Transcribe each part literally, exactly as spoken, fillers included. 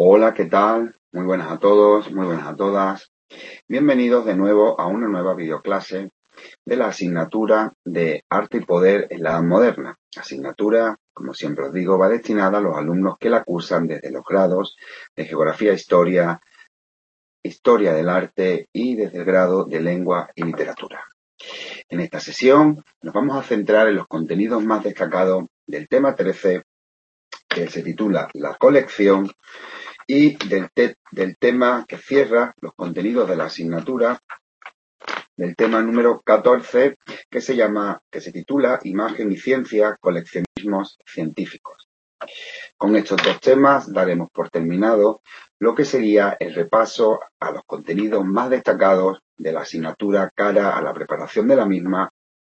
Hola, ¿qué tal? Muy buenas a todos, muy buenas a todas. Bienvenidos de nuevo a una nueva videoclase de la asignatura de Arte y Poder en la Edad Moderna. Asignatura, como siempre os digo, va destinada a los alumnos que la cursan desde los grados de Geografía, Historia, Historia del Arte y desde el grado de Lengua y Literatura. En esta sesión nos vamos a centrar en los contenidos más destacados del tema trece, que se titula La colección, y del, te del tema que cierra los contenidos de la asignatura, del tema número catorce, que se llama, que se titula Imagen y Ciencia, Coleccionismos Científicos. Con estos dos temas daremos por terminado lo que sería el repaso a los contenidos más destacados de la asignatura cara a la preparación de la misma,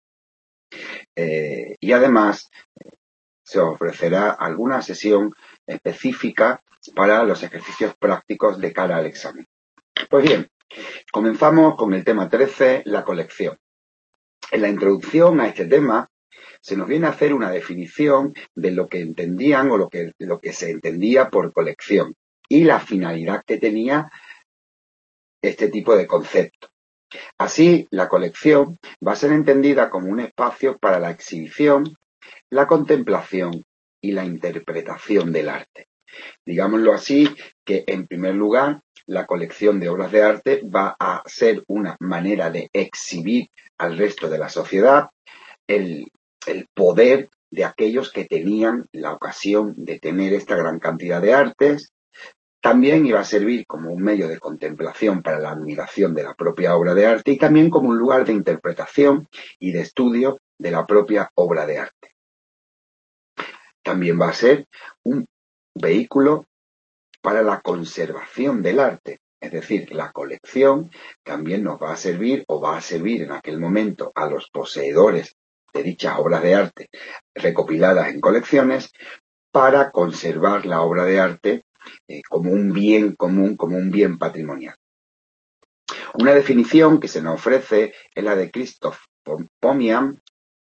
eh, y además se ofrecerá alguna sesión específica para los ejercicios prácticos de cara al examen. Pues bien, comenzamos con el tema trece, la colección. En la introducción a este tema se nos viene a hacer una definición de lo que entendían o lo que, lo que se entendía por colección y la finalidad que tenía este tipo de concepto. Así, la colección va a ser entendida como un espacio para la exhibición, la contemplación y la interpretación del arte. Digámoslo así, que en primer lugar, la colección de obras de arte va a ser una manera de exhibir al resto de la sociedad el, el poder de aquellos que tenían la ocasión de tener esta gran cantidad de artes. También iba a servir como un medio de contemplación para la admiración de la propia obra de arte y también como un lugar de interpretación y de estudio de la propia obra de arte. También va a ser un vehículo para la conservación del arte, es decir, la colección también nos va a servir o va a servir en aquel momento a los poseedores de dichas obras de arte recopiladas en colecciones para conservar la obra de arte eh, como un bien común, como un bien patrimonial. Una definición que se nos ofrece es la de Christoph Pomian,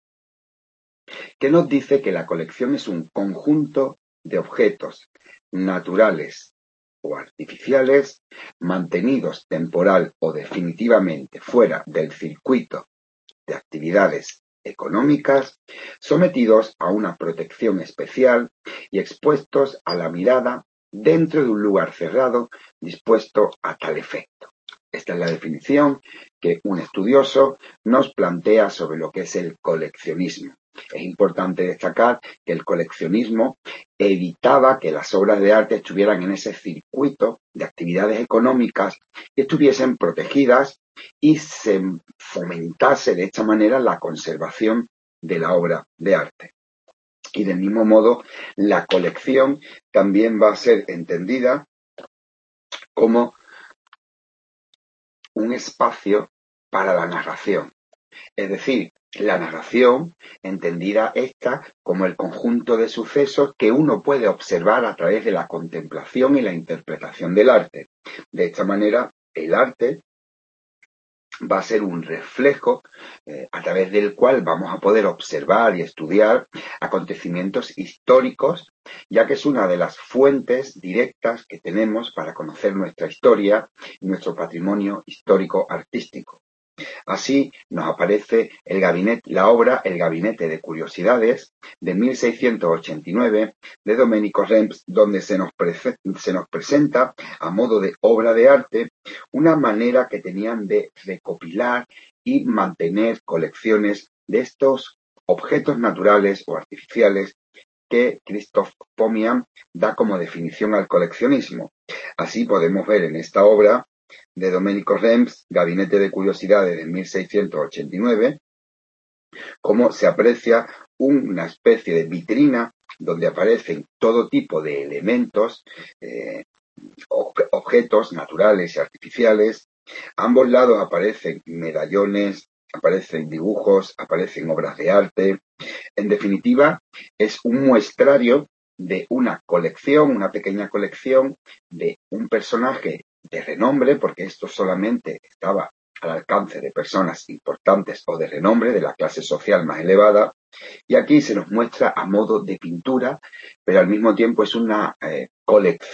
que nos dice que la colección es un conjunto de objetos naturales o artificiales mantenidos temporal o definitivamente fuera del circuito de actividades económicas, sometidos a una protección especial y expuestos a la mirada dentro de un lugar cerrado dispuesto a tal efecto. Esta es la definición que un estudioso nos plantea sobre lo que es el coleccionismo. Es importante destacar que el coleccionismo evitaba que las obras de arte estuvieran en ese circuito de actividades económicas y estuviesen protegidas y se fomentase de esta manera la conservación de la obra de arte. Y del mismo modo, la colección también va a ser entendida como un espacio para la narración. Es decir, la narración, entendida esta como el conjunto de sucesos que uno puede observar a través de la contemplación y la interpretación del arte. De esta manera, el arte va a ser un reflejo eh, a través del cual vamos a poder observar y estudiar acontecimientos históricos, ya que es una de las fuentes directas que tenemos para conocer nuestra historia y nuestro patrimonio histórico artístico. Así nos aparece el gabinete, la obra El Gabinete de Curiosidades de mil seiscientos ochenta y nueve de Domenico Rems, donde se nos, se nos presenta a modo de obra de arte una manera que tenían de recopilar y mantener colecciones de estos objetos naturales o artificiales que Christoph Pomian da como definición al coleccionismo. Así podemos ver en esta obra de Domenico Rems, Gabinete de Curiosidades de mil seiscientos ochenta y nueve, cómo se aprecia una especie de vitrina donde aparecen todo tipo de elementos, eh, objetos naturales y artificiales. A ambos lados aparecen medallones, aparecen dibujos, aparecen obras de arte. En definitiva, es un muestrario de una colección, una pequeña colección de un personaje de renombre, porque esto solamente estaba al alcance de personas importantes o de renombre, de la clase social más elevada, y aquí se nos muestra a modo de pintura, pero al mismo tiempo es una eh, colección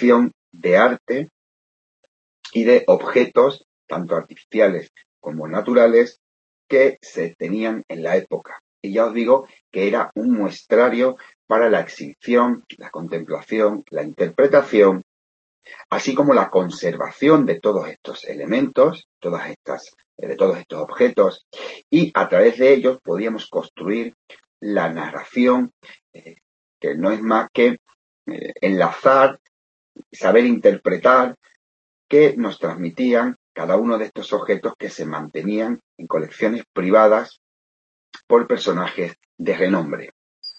de arte y de objetos, tanto artificiales como naturales, que se tenían en la época. Y ya os digo que era un muestrario para la exhibición, la contemplación, la interpretación, así como la conservación de todos estos elementos, todas estas, de todos estos objetos, y a través de ellos podíamos construir la narración, eh, que no es más que eh, enlazar, saber interpretar, que nos transmitían cada uno de estos objetos que se mantenían en colecciones privadas por personajes de renombre.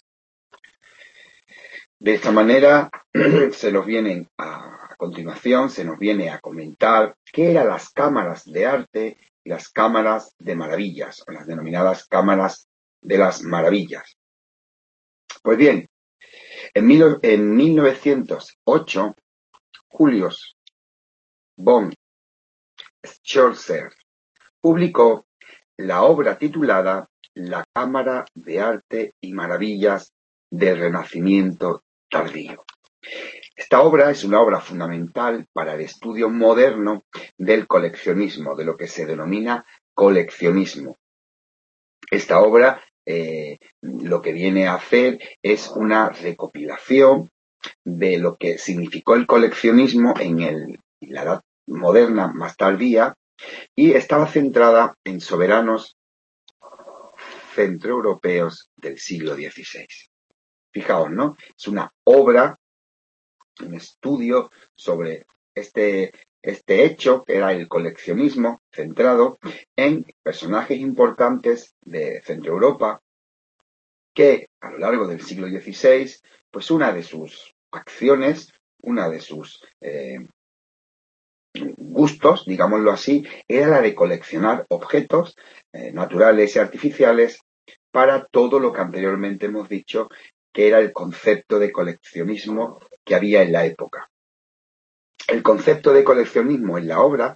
De esta manera se nos viene a, a continuación, se nos viene a comentar qué eran las cámaras de arte y las cámaras de maravillas, o las denominadas cámaras de las maravillas. Pues bien, en, mil, en mil novecientos ocho, Julius von Schlosser publicó la obra titulada La Cámara de Arte y Maravillas del Renacimiento Tardío. Esta obra es una obra fundamental para el estudio moderno del coleccionismo, de lo que se denomina coleccionismo. Esta obra eh, lo que viene a hacer es una recopilación de lo que significó el coleccionismo en, el, en la edad moderna más tardía, y estaba centrada en soberanos centroeuropeos del siglo dieciséis. Fijaos, ¿no? Es una obra, un estudio sobre este, este hecho, que era el coleccionismo, centrado en personajes importantes de Centroeuropa, que a lo largo del siglo dieciséis, pues una de sus acciones, una de sus eh, gustos, digámoslo así, era la de coleccionar objetos eh, naturales y artificiales para todo lo que anteriormente hemos dicho que era el concepto de coleccionismo que había en la época. El concepto de coleccionismo en la obra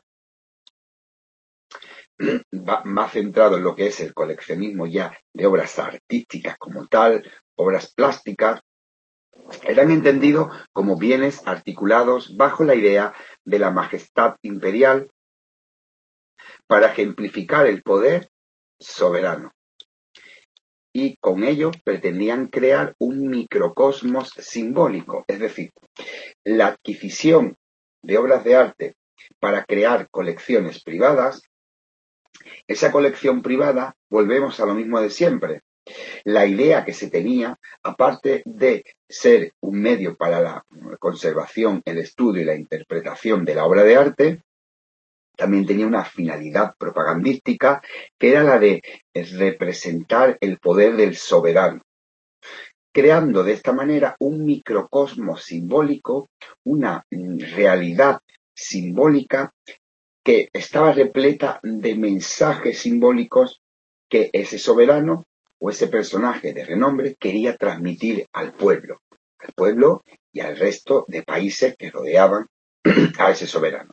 va más centrado en lo que es el coleccionismo ya de obras artísticas como tal, obras plásticas, eran entendidos como bienes articulados bajo la idea de la majestad imperial para ejemplificar el poder soberano. Y con ello pretendían crear un microcosmos simbólico, es decir, la adquisición de obras de arte para crear colecciones privadas. Esa colección privada, volvemos a lo mismo de siempre. La idea que se tenía, aparte de ser un medio para la conservación, el estudio y la interpretación de la obra de arte, también tenía una finalidad propagandística, que era la de representar el poder del soberano, creando de esta manera un microcosmos simbólico, una realidad simbólica que estaba repleta de mensajes simbólicos que ese soberano o ese personaje de renombre quería transmitir al pueblo, al pueblo y al resto de países que rodeaban a ese soberano.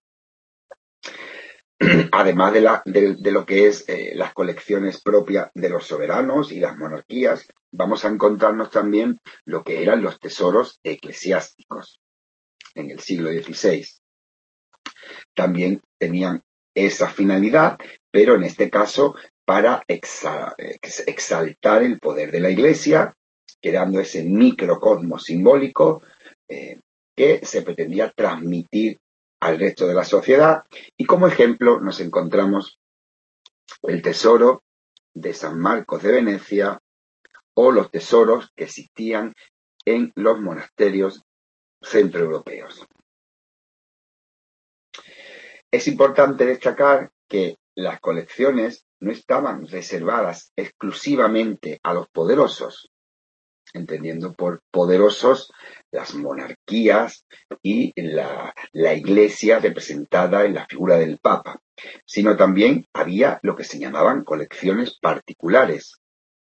Además de, la, de, de lo que es eh, las colecciones propias de los soberanos y las monarquías, vamos a encontrarnos también lo que eran los tesoros eclesiásticos en el siglo dieciséis. También tenían esa finalidad, pero en este caso para exa, ex, exaltar el poder de la Iglesia, creando ese microcosmos simbólico eh, que se pretendía transmitir al resto de la sociedad. Y como ejemplo nos encontramos el tesoro de San Marcos de Venecia o los tesoros que existían en los monasterios centroeuropeos. Es importante destacar que las colecciones no estaban reservadas exclusivamente a los poderosos, entendiendo por poderosos las monarquías y la, la Iglesia representada en la figura del Papa, sino también había lo que se llamaban colecciones particulares.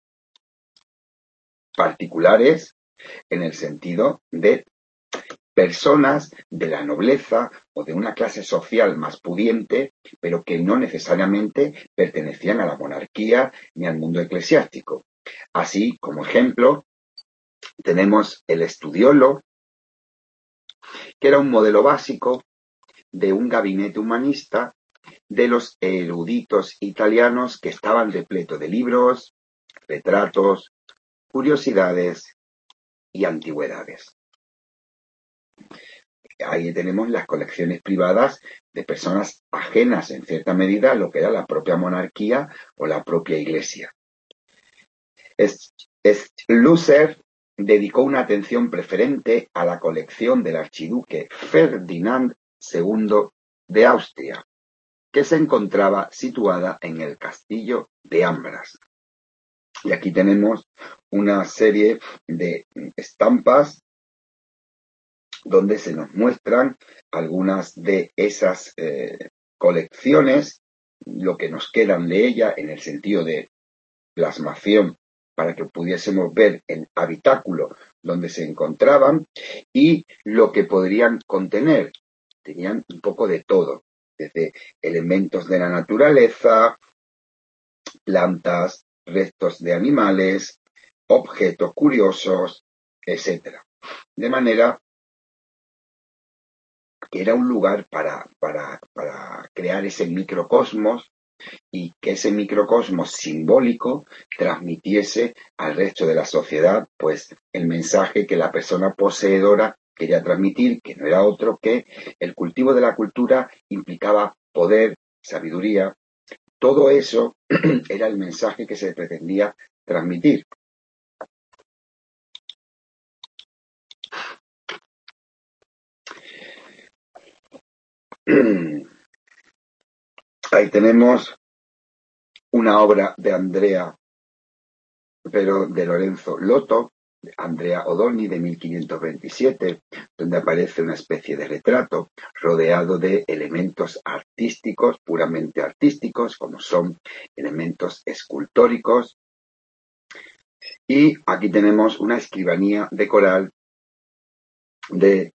Particulares en el sentido de personas de la nobleza o de una clase social más pudiente, pero que no necesariamente pertenecían a la monarquía ni al mundo eclesiástico. Así, como ejemplo, tenemos el estudiolo, que era un modelo básico de un gabinete humanista de los eruditos italianos que estaban repletos de libros, retratos, curiosidades y antigüedades. Ahí tenemos las colecciones privadas de personas ajenas en cierta medida a lo que era la propia monarquía o la propia iglesia. Schlosser dedicó una atención preferente a la colección del archiduque Ferdinand segundo de Austria, que se encontraba situada en el castillo de Ambras. Y aquí tenemos una serie de estampas donde se nos muestran algunas de esas eh, colecciones, lo que nos quedan de ella en el sentido de plasmación para que pudiésemos ver el habitáculo donde se encontraban y lo que podrían contener. Tenían un poco de todo, desde elementos de la naturaleza, plantas, restos de animales, objetos curiosos, etcétera. De manera que era un lugar para, para, para crear ese microcosmos y que ese microcosmos simbólico transmitiese al resto de la sociedad pues el mensaje que la persona poseedora quería transmitir, que no era otro que el cultivo de la cultura implicaba poder, sabiduría. Todo eso era el mensaje que se pretendía transmitir. Ahí tenemos una obra de Andrea, pero de Lorenzo Lotto, de Andrea Odoni, de mil quinientos veintisiete, donde aparece una especie de retrato rodeado de elementos artísticos, puramente artísticos, como son elementos escultóricos. Y aquí tenemos una escribanía de coral de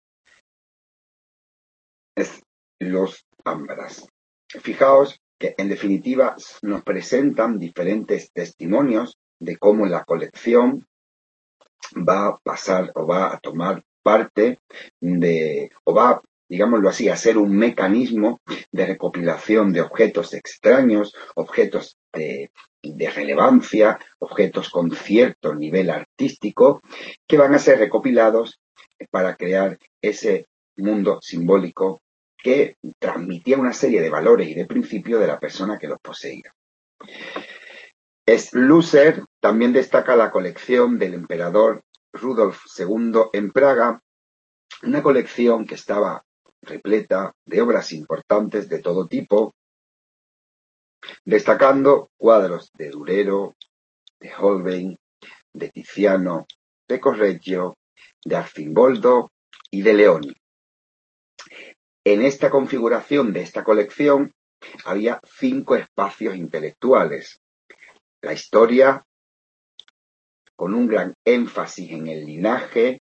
los Ambras. Fijaos que en definitiva nos presentan diferentes testimonios de cómo la colección va a pasar o va a tomar parte de, o va, digámoslo así, a ser un mecanismo de recopilación de objetos extraños, objetos de, de relevancia, objetos con cierto nivel artístico, que van a ser recopilados para crear ese mundo simbólico que transmitía una serie de valores y de principios de la persona que los poseía. Schlosser también destaca la colección del emperador Rudolf segundo en Praga, una colección que estaba repleta de obras importantes de todo tipo, destacando cuadros de Durero, de Holbein, de Tiziano, de Correggio, de Arcimboldo y de Leoni. En esta configuración de esta colección había cinco espacios intelectuales. La historia, con un gran énfasis en el linaje,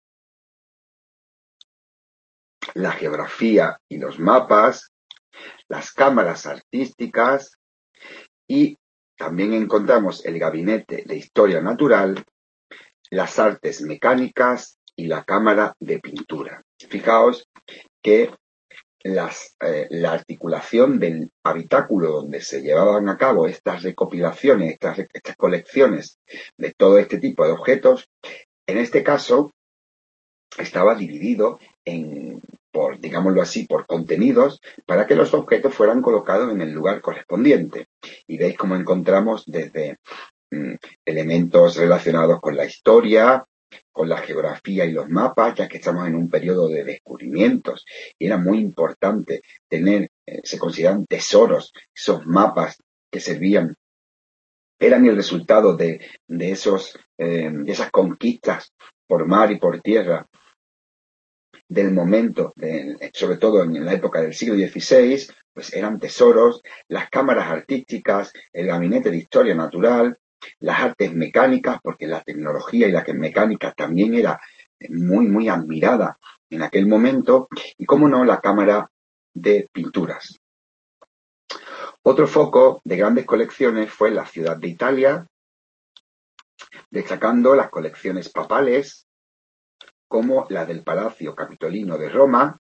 la geografía y los mapas, las cámaras artísticas y también encontramos el gabinete de historia natural, las artes mecánicas y la cámara de pintura. Fijaos que Las, eh, la articulación del habitáculo donde se llevaban a cabo estas recopilaciones, estas, estas colecciones de todo este tipo de objetos, en este caso estaba dividido en, por, digámoslo así, por contenidos para que los objetos fueran colocados en el lugar correspondiente. Y veis cómo encontramos desde mm, elementos relacionados con la historia, con la geografía y los mapas, ya que estamos en un periodo de descubrimientos y era muy importante tener, eh, se consideran tesoros, esos mapas que servían, eran el resultado de, de, esos, eh, de esas conquistas por mar y por tierra del momento, de, sobre todo en la época del siglo dieciséis, pues eran tesoros, las cámaras artísticas, el gabinete de historia natural, las artes mecánicas, porque la tecnología y la mecánica también era muy, muy admirada en aquel momento, y cómo no, la cámara de pinturas. Otro foco de grandes colecciones fue la ciudad de Italia, destacando las colecciones papales, como la del Palacio Capitolino de Roma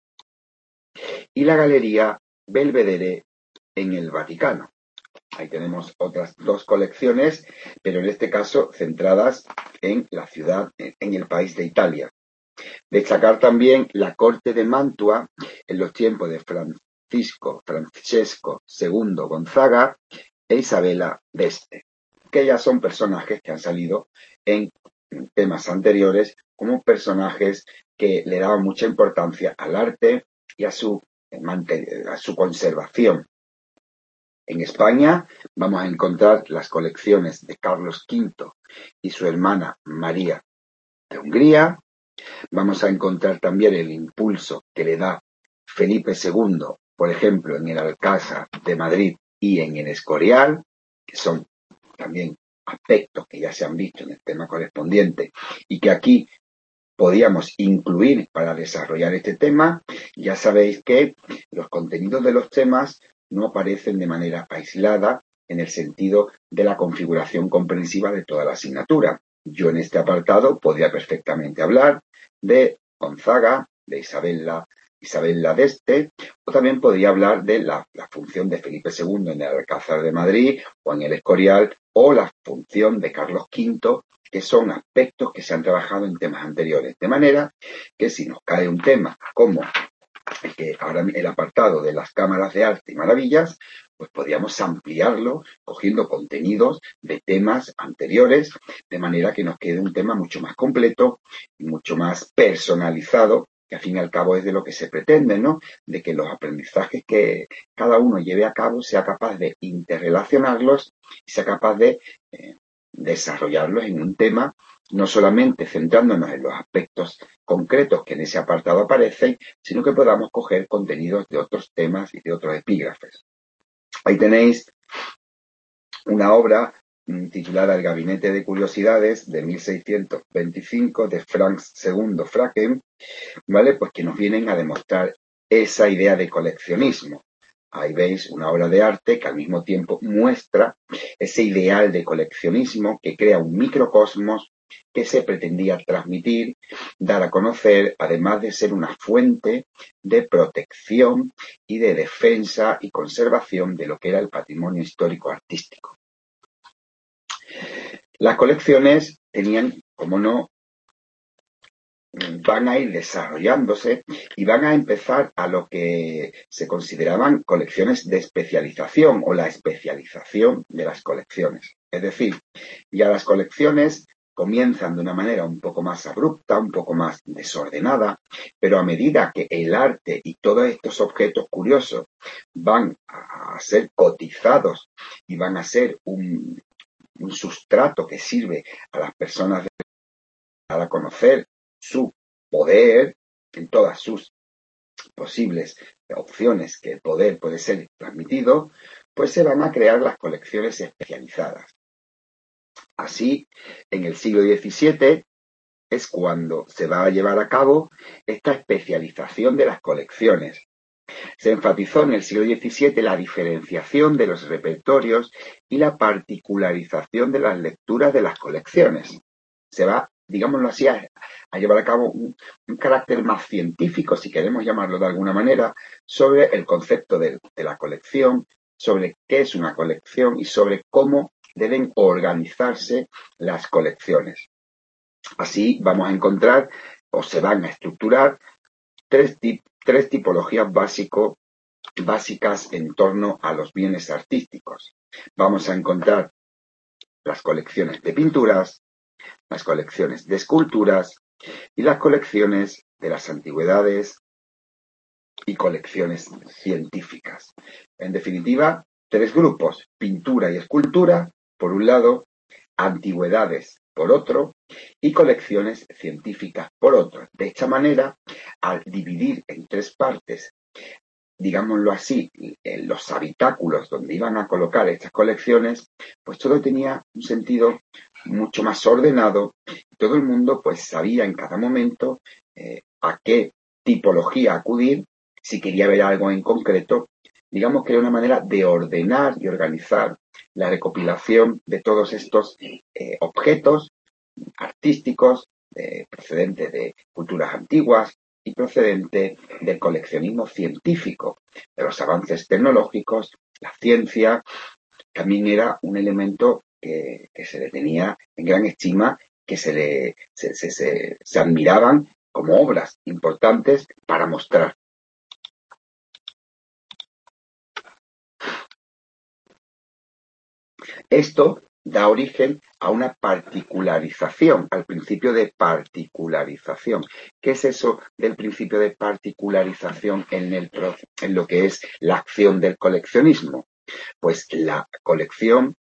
y la Galería Belvedere en el Vaticano. Ahí tenemos otras dos colecciones, pero en este caso centradas en la ciudad, en el país de Italia. Destacar también la corte de Mantua en los tiempos de Francisco, Francesco segundo Gonzaga e Isabella d'Este, que ya son personajes que han salido en temas anteriores como personajes que le daban mucha importancia al arte y a su, a su conservación. En España vamos a encontrar las colecciones de Carlos quinto y su hermana María de Hungría. Vamos a encontrar también el impulso que le da Felipe segundo, por ejemplo, en el Alcázar de Madrid y en el Escorial, que son también aspectos que ya se han visto en el tema correspondiente y que aquí podíamos incluir para desarrollar este tema. Ya sabéis que los contenidos de los temas no aparecen de manera aislada en el sentido de la configuración comprensiva de toda la asignatura. Yo en este apartado podría perfectamente hablar de Gonzaga, de Isabella, Isabella d'Este, o también podría hablar de la, la función de Felipe segundo en el Alcázar de Madrid o en el Escorial, o la función de Carlos quinto, que son aspectos que se han trabajado en temas anteriores. De manera que si nos cae un tema como el que ahora el apartado de las cámaras de arte y maravillas, pues podríamos ampliarlo cogiendo contenidos de temas anteriores, de manera que nos quede un tema mucho más completo y mucho más personalizado, que al fin y al cabo es de lo que se pretende, ¿no? De que los aprendizajes que cada uno lleve a cabo sea capaz de interrelacionarlos y sea capaz de eh, desarrollarlos en un tema, no solamente centrándonos en los aspectos concretos que en ese apartado aparecen, sino que podamos coger contenidos de otros temas y de otros epígrafes. Ahí tenéis una obra mmm, titulada El Gabinete de Curiosidades de mil seiscientos veinticinco de Franz segundo Fracken, ¿vale? Pues que nos vienen a demostrar esa idea de coleccionismo. Ahí veis una obra de arte que al mismo tiempo muestra ese ideal de coleccionismo que crea un microcosmos que se pretendía transmitir, dar a conocer, además de ser una fuente de protección y de defensa y conservación de lo que era el patrimonio histórico artístico. Las colecciones tenían, como no, van a ir desarrollándose y van a empezar a lo que se consideraban colecciones de especialización o la especialización de las colecciones. Es decir, ya las colecciones comienzan de una manera un poco más abrupta, un poco más desordenada, pero a medida que el arte y todos estos objetos curiosos van a ser cotizados y van a ser un, un sustrato que sirve a las personas de, para conocer su poder en todas sus posibles opciones que el poder puede ser transmitido, pues se van a crear las colecciones especializadas. Así, en el siglo diecisiete es cuando se va a llevar a cabo esta especialización de las colecciones. Se enfatizó en el siglo diecisiete la diferenciación de los repertorios y la particularización de las lecturas de las colecciones. Se va, digámoslo así, a, a llevar a cabo un, un carácter más científico, si queremos llamarlo de alguna manera, sobre el concepto de, de la colección, sobre qué es una colección y sobre cómo deben organizarse las colecciones. Así vamos a encontrar, o se van a estructurar, tres, tip, tres tipologías básico, básicas en torno a los bienes artísticos. Vamos a encontrar las colecciones de pinturas, las colecciones de esculturas y las colecciones de las antigüedades y colecciones científicas. En definitiva, tres grupos: pintura y escultura, por un lado, antigüedades, por otro, y colecciones científicas, por otro. De esta manera, al dividir en tres partes, digámoslo así, en los habitáculos donde iban a colocar estas colecciones, pues todo tenía un sentido mucho más ordenado. Todo el mundo pues sabía en cada momento eh, a qué tipología acudir si quería ver algo en concreto. Digamos que era una manera de ordenar y organizar la recopilación de todos estos eh, objetos artísticos, eh, procedente de culturas antiguas y procedente del coleccionismo científico, de los avances tecnológicos. La ciencia también era un elemento que, que se le tenía en gran estima, que se le se, se, se, se admiraban como obras importantes para mostrar. Esto da origen a una particularización, al principio de particularización. ¿Qué es eso del principio de particularización en, el, en lo que es la acción del coleccionismo? Pues la colección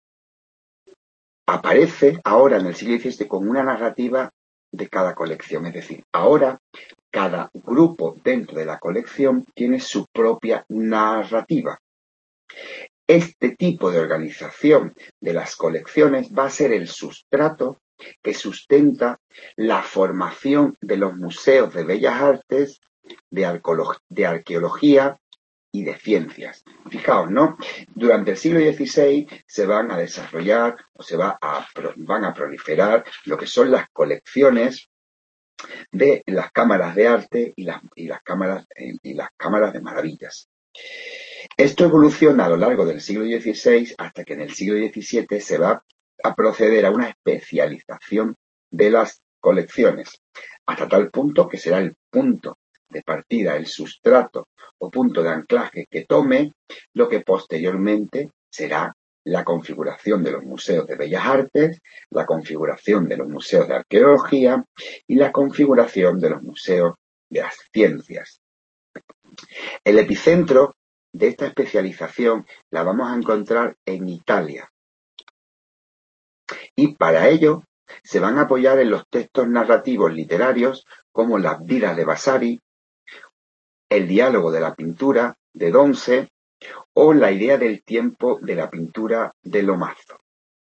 aparece ahora en el siglo diecisiete con una narrativa de cada colección. Es decir, ahora cada grupo dentro de la colección tiene su propia narrativa. Este tipo de organización de las colecciones va a ser el sustrato que sustenta la formación de los museos de bellas artes, de, de arqueología y de ciencias. Fijaos, ¿no? Durante el siglo dieciséis se van a desarrollar o se va a, van a proliferar lo que son las colecciones de las cámaras de arte y las, y las, cámaras, y las cámaras de maravillas. Esto evoluciona a lo largo del siglo dieciséis hasta que en el siglo diecisiete se va a proceder a una especialización de las colecciones, hasta tal punto que será el punto de partida, el sustrato o punto de anclaje que tome lo que posteriormente será la configuración de los museos de bellas artes, la configuración de los museos de arqueología y la configuración de los museos de las ciencias. El epicentro de esta especialización la vamos a encontrar en Italia. Y para ello se van a apoyar en los textos narrativos literarios como las vidas de Vasari, el diálogo de la pintura de Donce o la idea del tiempo de la pintura de Lomazzo.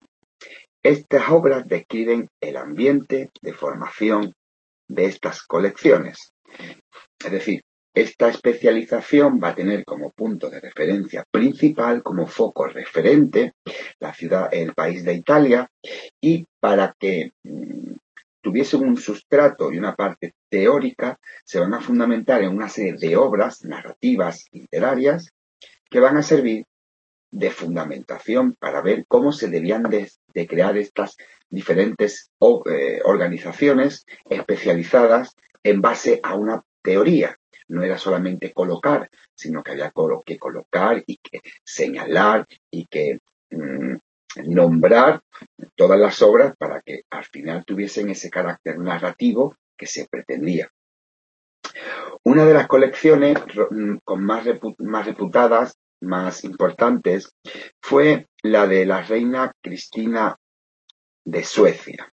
Estas obras describen el ambiente de formación de estas colecciones. Es decir, esta especialización va a tener como punto de referencia principal, como foco referente, la ciudad, el país de Italia, y para que mmm, tuviesen un sustrato y una parte teórica, se van a fundamentar en una serie de obras narrativas literarias que van a servir de fundamentación para ver cómo se debían de, de crear estas diferentes o, eh, organizaciones especializadas en base a una teoría. No era solamente colocar, sino que había que colocar y que señalar y que mmm, nombrar todas las obras para que al final tuviesen ese carácter narrativo que se pretendía. Una de las colecciones con más, repu más reputadas, más importantes, fue la de la reina Cristina de Suecia.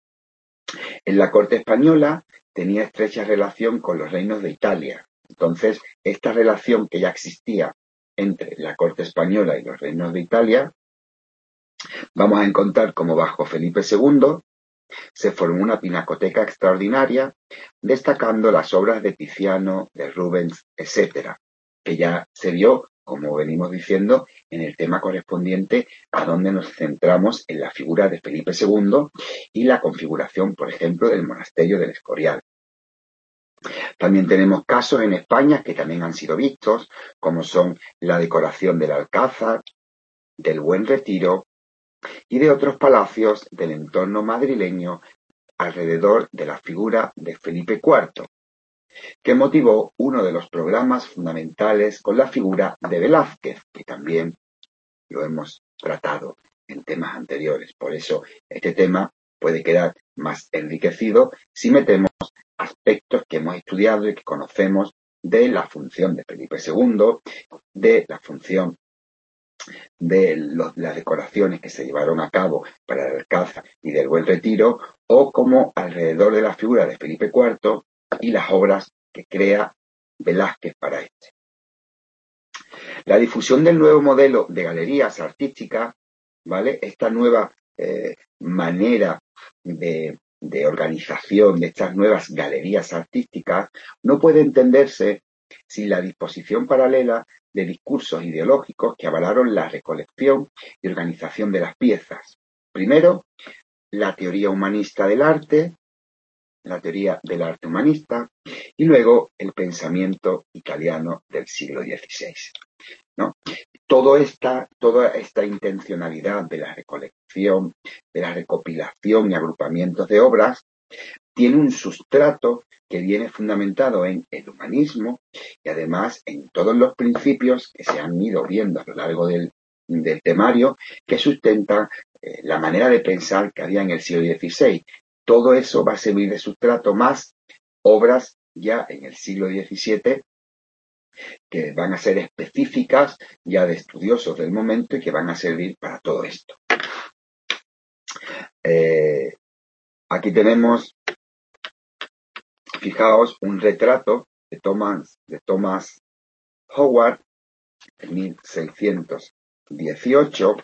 En la corte española tenía estrecha relación con los reinos de Italia. Entonces, esta relación que ya existía entre la corte española y los reinos de Italia, vamos a encontrar como bajo Felipe segundo se formó una pinacoteca extraordinaria, destacando las obras de Tiziano, de Rubens, etcétera, que ya se vio, como venimos diciendo, en el tema correspondiente a donde nos centramos en la figura de Felipe segundo y la configuración, por ejemplo, del monasterio del Escorial. También tenemos casos en España que también han sido vistos, como son la decoración del Alcázar, del Buen Retiro y de otros palacios del entorno madrileño alrededor de la figura de Felipe cuarto, que motivó uno de los programas fundamentales con la figura de Velázquez, que también lo hemos tratado en temas anteriores. Por eso este tema puede quedar más enriquecido si metemos aspectos que hemos estudiado y que conocemos de la función de Felipe segundo, de la función de los, las decoraciones que se llevaron a cabo para el Alcázar y del Buen Retiro, o como alrededor de la figura de Felipe cuarto y las obras que crea Velázquez para este. La difusión del nuevo modelo de galerías artísticas, ¿vale? Esta nueva eh, manera de, de organización de estas nuevas galerías artísticas no puede entenderse sin la disposición paralela de discursos ideológicos que avalaron la recolección y organización de las piezas. Primero, la teoría humanista del arte, la teoría del arte humanista y luego el pensamiento italiano del siglo dieciséis, ¿no? Todo esta, toda esta intencionalidad de la recolección, de la recopilación y agrupamientos de obras tiene un sustrato que viene fundamentado en el humanismo y además en todos los principios que se han ido viendo a lo largo del, del temario que sustentan eh, la manera de pensar que había en el siglo dieciséis. Todo eso va a servir de sustrato más obras ya en el siglo diecisiete que van a ser específicas ya de estudiosos del momento y que van a servir para todo esto. Eh, aquí tenemos, fijaos, un retrato de Thomas, de Thomas Howard en mil seiscientos dieciocho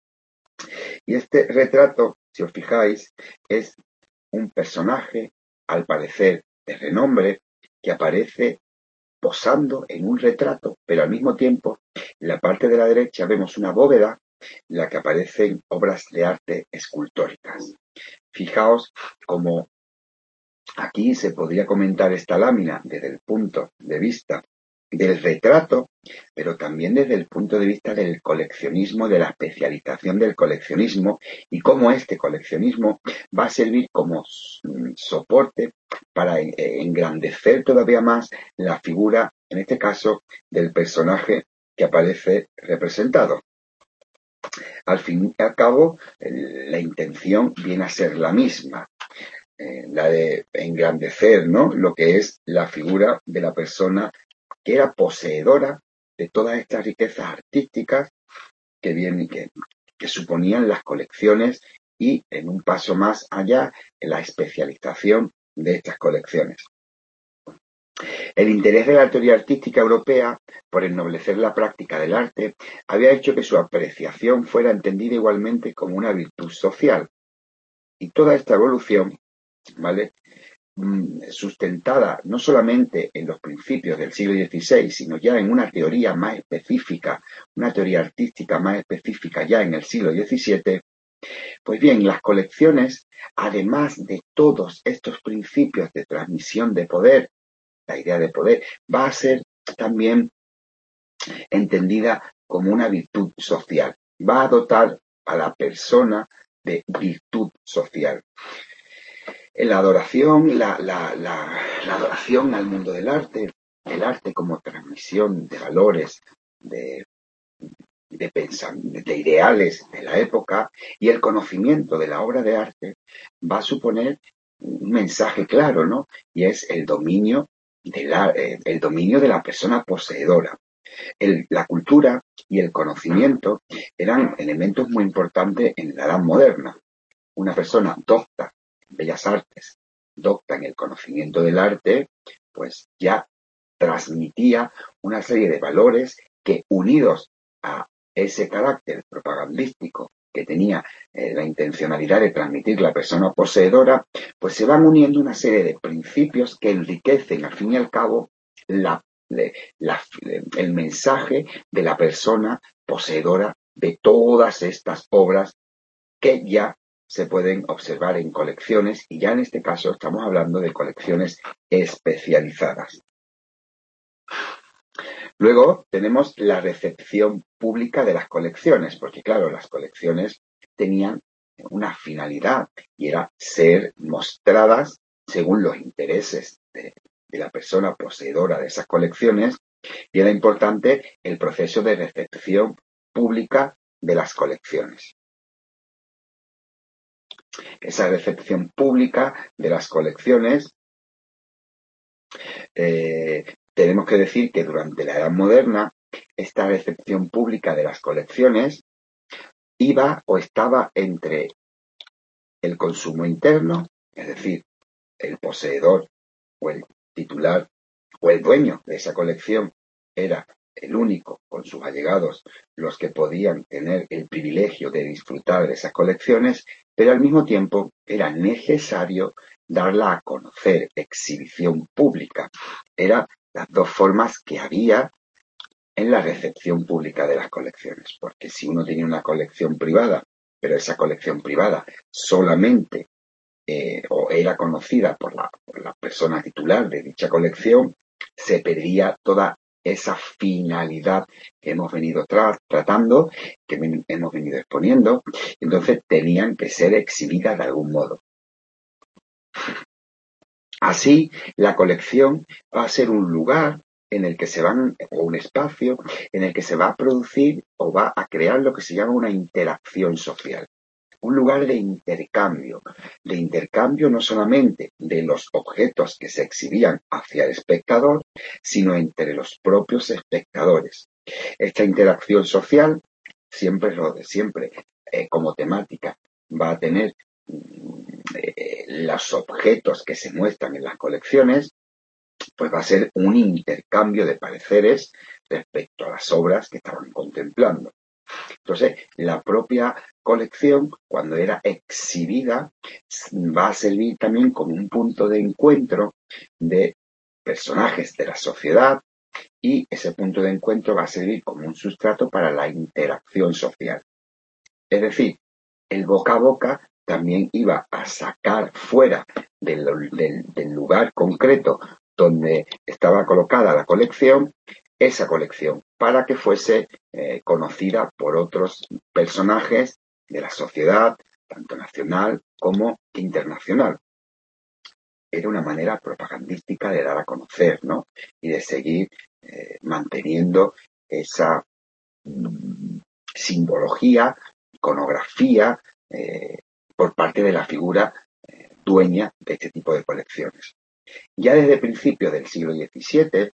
y este retrato, si os fijáis, es un personaje, al parecer de renombre, que aparece posando en un retrato, pero al mismo tiempo, en la parte de la derecha vemos una bóveda en la que aparecen obras de arte escultóricas. Fijaos cómo aquí se podría comentar esta lámina desde el punto de vista del retrato, pero también desde el punto de vista del coleccionismo, de la especialización del coleccionismo y cómo este coleccionismo va a servir como soporte para engrandecer todavía más la figura, en este caso, del personaje que aparece representado. Al fin y al cabo, la intención viene a ser la misma. Eh, la de engrandecer, ¿no?, lo que es la figura de la persona que era poseedora de todas estas riquezas artísticas que, vienen, que, que suponían las colecciones y, en un paso más allá, la especialización de estas colecciones. El interés de la teoría artística europea por ennoblecer la práctica del arte había hecho que su apreciación fuera entendida igualmente como una virtud social. Y toda esta evolución, ¿vale?, sustentada no solamente en los principios del siglo dieciséis, sino ya en una teoría más específica, una teoría artística más específica ya en el siglo diecisiete, pues bien, las colecciones, además de todos estos principios de transmisión de poder, la idea de poder, va a ser también entendida como una virtud social, va a dotar a la persona de virtud social. La adoración, la, la, la, la adoración al mundo del arte, el arte como transmisión de valores, de, de, pensamientos, de ideales de la época y el conocimiento de la obra de arte va a suponer un mensaje claro, ¿no? Y es el dominio de la, eh, el dominio de la persona poseedora. El, la cultura y el conocimiento eran elementos muy importantes en la Edad Moderna. Una persona docta Bellas Artes, docta en el conocimiento del arte, pues ya transmitía una serie de valores que, unidos a ese carácter propagandístico que tenía eh, la intencionalidad de transmitir la persona poseedora, pues se van uniendo una serie de principios que enriquecen, al fin y al cabo, la, la, el mensaje de la persona poseedora de todas estas obras que ya se pueden observar en colecciones y ya en este caso estamos hablando de colecciones especializadas. Luego tenemos la recepción pública de las colecciones, porque claro, las colecciones tenían una finalidad y era ser mostradas según los intereses de, de la persona poseedora de esas colecciones y era importante el proceso de recepción pública de las colecciones. Esa recepción pública de las colecciones, eh, tenemos que decir que durante la Edad Moderna, esta recepción pública de las colecciones iba o estaba entre el consumo interno, es decir, el poseedor o el titular o el dueño de esa colección era el único con sus allegados los que podían tener el privilegio de disfrutar de esas colecciones, pero al mismo tiempo era necesario darla a conocer, exhibición pública. Eran las dos formas que había en la recepción pública de las colecciones, porque si uno tenía una colección privada, pero esa colección privada solamente eh, o era conocida por la, por la persona titular de dicha colección, se perdía toda esa finalidad que hemos venido tra tratando, que hemos venido exponiendo, entonces tenían que ser exhibidas de algún modo. Así, la colección va a ser un lugar en el que se van, o un espacio, en el que se va a producir o va a crear lo que se llama una interacción social. Un lugar de intercambio, de intercambio no solamente de los objetos que se exhibían hacia el espectador, sino entre los propios espectadores. Esta interacción social, siempre, lo de siempre eh, como temática, va a tener eh, los objetos que se muestran en las colecciones, pues va a ser un intercambio de pareceres respecto a las obras que estaban contemplando. Entonces, la propia colección, cuando era exhibida, va a servir también como un punto de encuentro de personajes de la sociedad, y ese punto de encuentro va a servir como un sustrato para la interacción social. Es decir, el boca a boca también iba a sacar fuera del, del, del lugar concreto donde estaba colocada la colección, esa colección, para que fuese eh, conocida por otros personajes de la sociedad, tanto nacional como internacional. Era una manera propagandística de dar a conocer, ¿no? Y de seguir eh, manteniendo esa mm, simbología, iconografía, eh, por parte de la figura eh, dueña de este tipo de colecciones. Ya desde principios del siglo diecisiete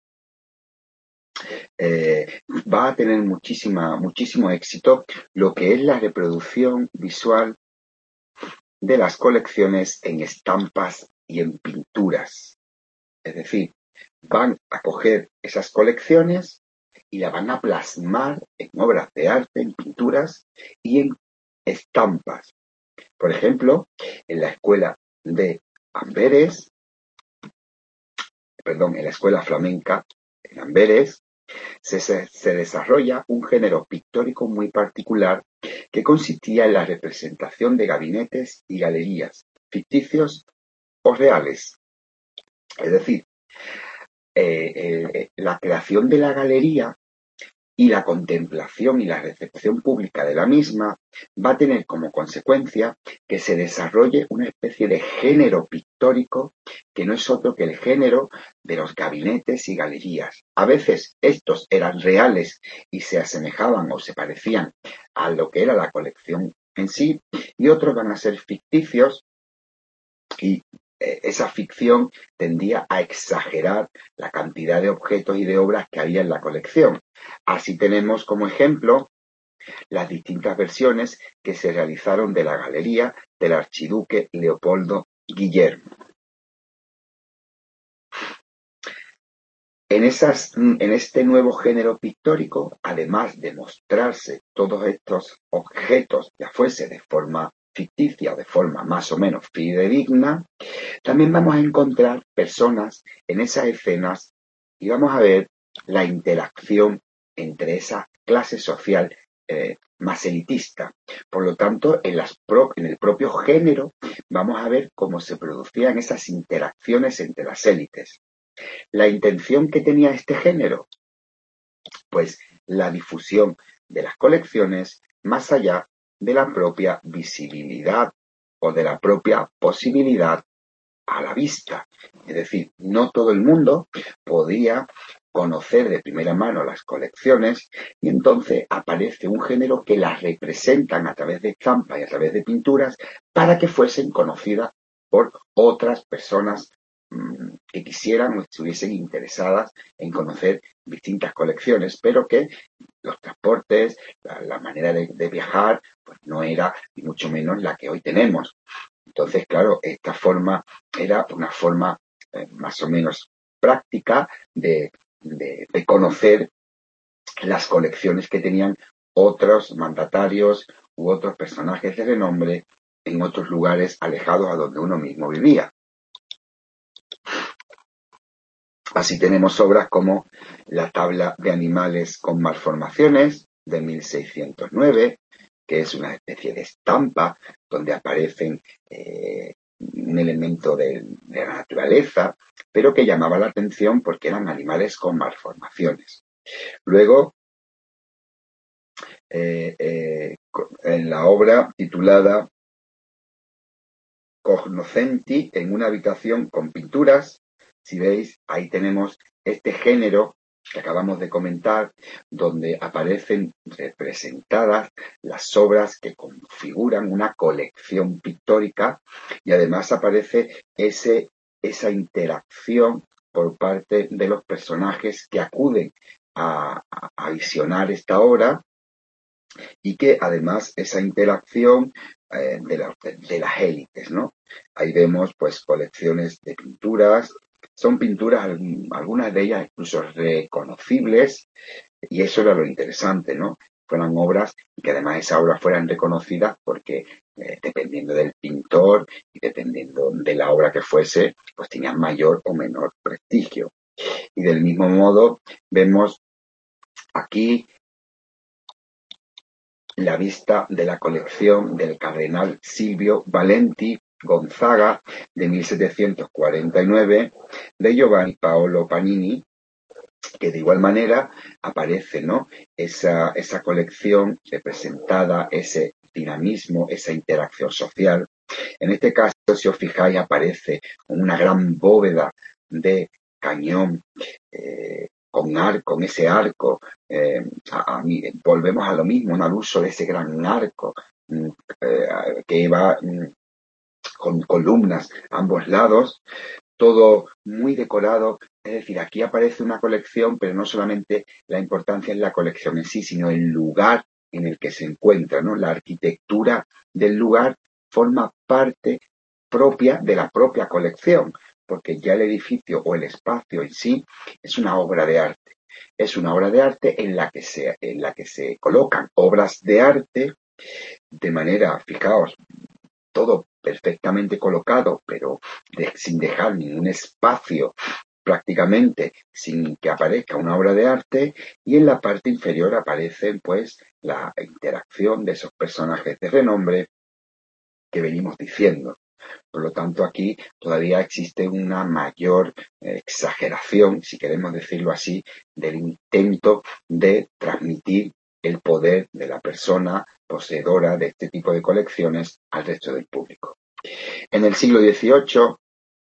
eh, va a tener muchísima, muchísimo éxito lo que es la reproducción visual de las colecciones en estampas y en pinturas. Es decir, van a coger esas colecciones y la van a plasmar en obras de arte, en pinturas y en estampas. Por ejemplo, en la escuela de Amberes, perdón, en la escuela flamenca en Amberes, se, se, se desarrolla un género pictórico muy particular que consistía en la representación de gabinetes y galerías, ficticios o reales. Es decir, eh, eh, la creación de la galería y la contemplación y la recepción pública de la misma va a tener como consecuencia que se desarrolle una especie de género pictórico que no es otro que el género de los gabinetes y galerías. A veces estos eran reales y se asemejaban o se parecían a lo que era la colección en sí, y otros van a ser ficticios, y esa ficción tendía a exagerar la cantidad de objetos y de obras que había en la colección. Así tenemos como ejemplo las distintas versiones que se realizaron de la galería del archiduque Leopoldo Guillermo. En, esas, en este nuevo género pictórico, además de mostrarse todos estos objetos, ya fuese de forma ficticia o de forma más o menos fidedigna, también vamos a encontrar personas en esas escenas y vamos a ver la interacción entre esa clase social eh, más elitista. Por lo tanto, en, las pro, en el propio género vamos a ver cómo se producían esas interacciones entre las élites. La intención que tenía este género, pues la difusión de las colecciones más allá de la propia visibilidad o de la propia posibilidad a la vista. Es decir, no todo el mundo podía conocer de primera mano las colecciones, y entonces aparece un género que las representan a través de estampas y a través de pinturas para que fuesen conocidas por otras personas mmm, que quisieran o estuviesen interesadas en conocer distintas colecciones, pero que los transportes, la, la manera de, de viajar, pues no era ni mucho menos la que hoy tenemos. Entonces, claro, esta forma era una forma eh, más o menos práctica de, de, de conocer las colecciones que tenían otros mandatarios u otros personajes de renombre en otros lugares alejados a donde uno mismo vivía. Así tenemos obras como La tabla de animales con malformaciones de mil seiscientos nueve, que es una especie de estampa donde aparecen eh, un elemento de, de la naturaleza, pero que llamaba la atención porque eran animales con malformaciones. Luego, eh, eh, en la obra titulada Cognoscenti, en una habitación con pinturas, si veis, ahí tenemos este género que acabamos de comentar, donde aparecen representadas las obras que configuran una colección pictórica y además aparece ese, esa interacción por parte de los personajes que acuden a, a, a visionar esta obra y que además esa interacción eh, de, la, de las élites, ¿no? Ahí vemos pues colecciones de pinturas, son pinturas, algunas de ellas incluso reconocibles, y eso era lo interesante, ¿no? Fueran obras y que además esas obras fueran reconocidas porque eh, dependiendo del pintor y dependiendo de la obra que fuese, pues tenían mayor o menor prestigio. Y del mismo modo vemos aquí la vista de la colección del cardenal Silvio Valenti Gonzaga de mil setecientos cuarenta y nueve de Giovanni Paolo Panini, que de igual manera aparece, ¿no? Esa, esa colección representada, ese dinamismo, esa interacción social. En este caso, si os fijáis, aparece una gran bóveda de cañón eh, con arco, con ese arco, eh, a, a mí, volvemos a lo mismo, ¿no? Al uso de ese gran arco eh, que va con columnas a ambos lados, todo muy decorado. Es decir, aquí aparece una colección, pero no solamente la importancia en la colección en sí, sino el lugar en el que se encuentra, ¿no? La arquitectura del lugar forma parte propia de la propia colección, porque ya el edificio o el espacio en sí es una obra de arte. Es una obra de arte en la que se, en la que se colocan obras de arte de manera, fijaos, todo perfectamente colocado, pero de, sin dejar ningún espacio, prácticamente sin que aparezca una obra de arte, y en la parte inferior aparece pues la interacción de esos personajes de renombre que venimos diciendo. Por lo tanto, aquí todavía existe una mayor eh, exageración, si queremos decirlo así, del intento de transmitir el poder de la persona poseedora de este tipo de colecciones al resto del público. En el siglo dieciocho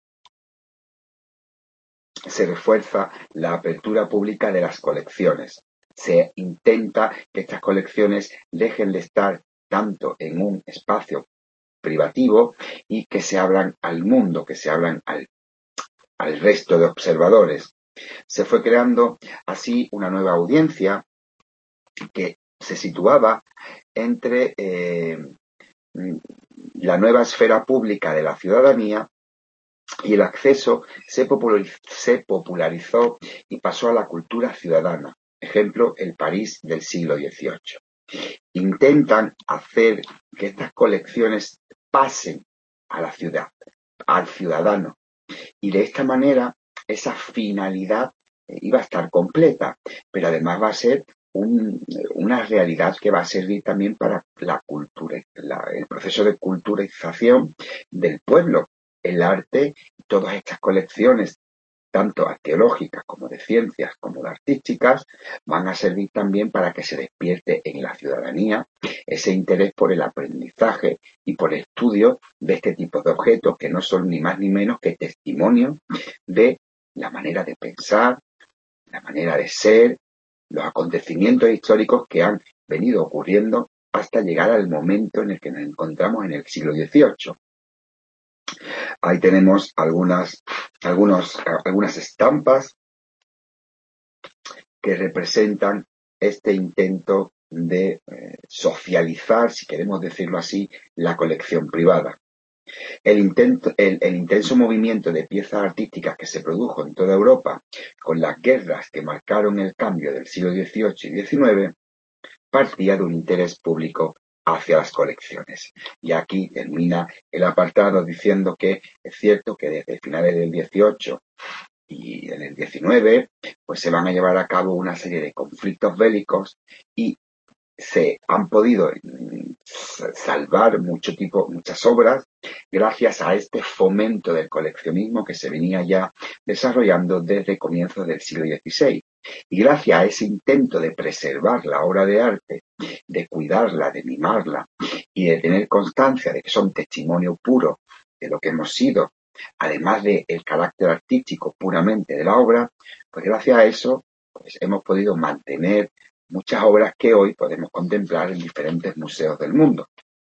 se refuerza la apertura pública de las colecciones. Se intenta que estas colecciones dejen de estar tanto en un espacio privativo y que se abran al mundo, que se abran al, al resto de observadores. Se fue creando así una nueva audiencia que se situaba entre eh, la nueva esfera pública de la ciudadanía y el acceso se popularizó, se popularizó y pasó a la cultura ciudadana. Ejemplo, el París del siglo dieciocho. Intentan hacer que estas colecciones pasen a la ciudad, al ciudadano, y de esta manera esa finalidad iba a estar completa, pero además va a ser un, una realidad que va a servir también para la cultura, la, el proceso de culturización del pueblo. El arte, todas estas colecciones, tanto arqueológicas como de ciencias como de artísticas, van a servir también para que se despierte en la ciudadanía ese interés por el aprendizaje y por el estudio de este tipo de objetos que no son ni más ni menos que testimonio de la manera de pensar, la manera de ser, los acontecimientos históricos que han venido ocurriendo hasta llegar al momento en el que nos encontramos en el siglo dieciocho. Ahí tenemos algunas, algunos, algunas estampas que representan este intento de eh, socializar, si queremos decirlo así, la colección privada. El, intento, el, el intenso movimiento de piezas artísticas que se produjo en toda Europa con las guerras que marcaron el cambio del siglo dieciocho y diecinueve partía de un interés público hacia las colecciones. Y aquí termina el apartado diciendo que es cierto que desde finales del dieciocho y en el diecinueve pues se van a llevar a cabo una serie de conflictos bélicos y se han podido salvar mucho tipo, muchas obras gracias a este fomento del coleccionismo que se venía ya desarrollando desde comienzos del siglo dieciséis. Y gracias a ese intento de preservar la obra de arte, de cuidarla, de mimarla y de tener constancia de que son testimonio puro de lo que hemos sido, además del carácter artístico puramente de la obra, pues gracias a eso pues hemos podido mantener muchas obras que hoy podemos contemplar en diferentes museos del mundo.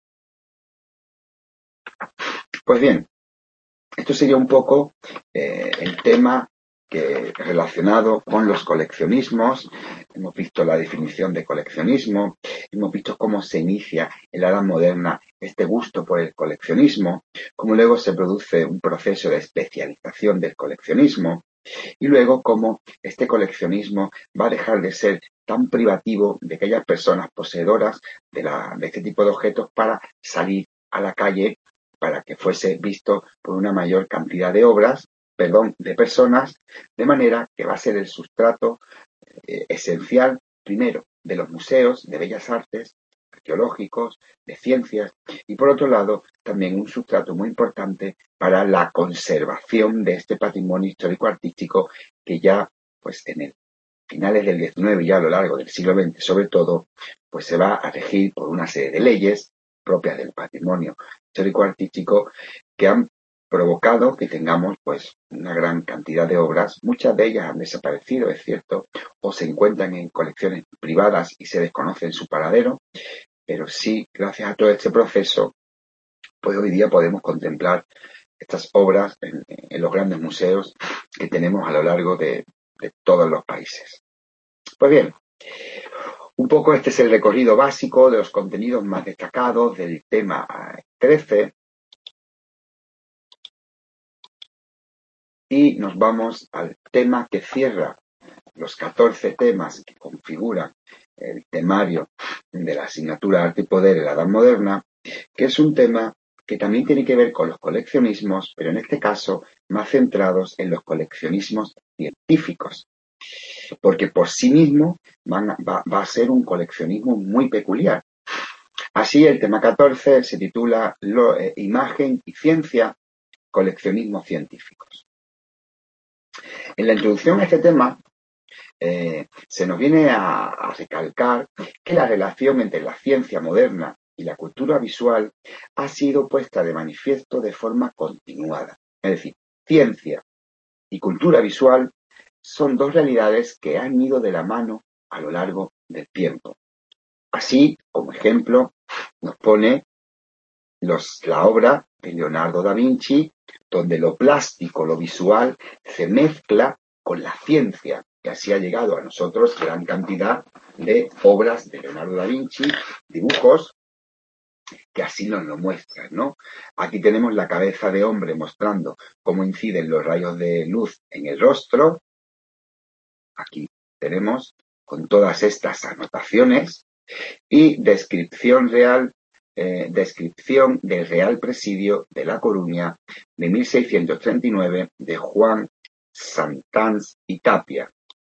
Pues bien, esto sería un poco eh, el tema que, relacionado con los coleccionismos. Hemos visto la definición de coleccionismo, hemos visto cómo se inicia en la Edad Moderna este gusto por el coleccionismo, cómo luego se produce un proceso de especialización del coleccionismo, y luego cómo este coleccionismo va a dejar de ser tan privativo de aquellas personas poseedoras de, la, de este tipo de objetos para salir a la calle para que fuese visto por una mayor cantidad de obras, perdón, de personas, de manera que va a ser el sustrato eh, esencial, primero, de los museos de bellas artes, arqueológicos, de ciencias, y por otro lado, también un sustrato muy importante para la conservación de este patrimonio histórico-artístico que ya, pues en el finales del diecinueve y a lo largo del siglo veinte, sobre todo, pues se va a regir por una serie de leyes propias del patrimonio histórico-artístico que han provocado que tengamos pues una gran cantidad de obras. Muchas de ellas han desaparecido, es cierto, o se encuentran en colecciones privadas y se desconocen su paradero, pero sí, gracias a todo este proceso, pues hoy día podemos contemplar estas obras en, en los grandes museos que tenemos a lo largo de, de todos los países. Pues bien, un poco este es el recorrido básico de los contenidos más destacados del tema trece. Y nos vamos al tema que cierra los catorce temas que configuran el temario de la asignatura Arte y Poder en la Edad Moderna, que es un tema que también tiene que ver con los coleccionismos, pero en este caso más centrados en los coleccionismos científicos, porque por sí mismo van a, va, va a ser un coleccionismo muy peculiar. Así, el tema catorce se titula lo, eh, Imagen y Ciencia, coleccionismos científicos. En la introducción a este tema, eh, se nos viene a, a recalcar que la relación entre la ciencia moderna y la cultura visual ha sido puesta de manifiesto de forma continuada. Es decir, ciencia y cultura visual son dos realidades que han ido de la mano a lo largo del tiempo. Así, como ejemplo, nos pone los, la obra de Leonardo da Vinci, donde lo plástico, lo visual, se mezcla con la ciencia, que así ha llegado a nosotros gran cantidad de obras de Leonardo da Vinci, dibujos, que así nos lo muestran, ¿no? Aquí tenemos la cabeza de hombre mostrando cómo inciden los rayos de luz en el rostro. Aquí tenemos con todas estas anotaciones y descripción real, eh, descripción del Real Presidio de La Coruña de mil seiscientos treinta y nueve de Juan Santáns y Tapia.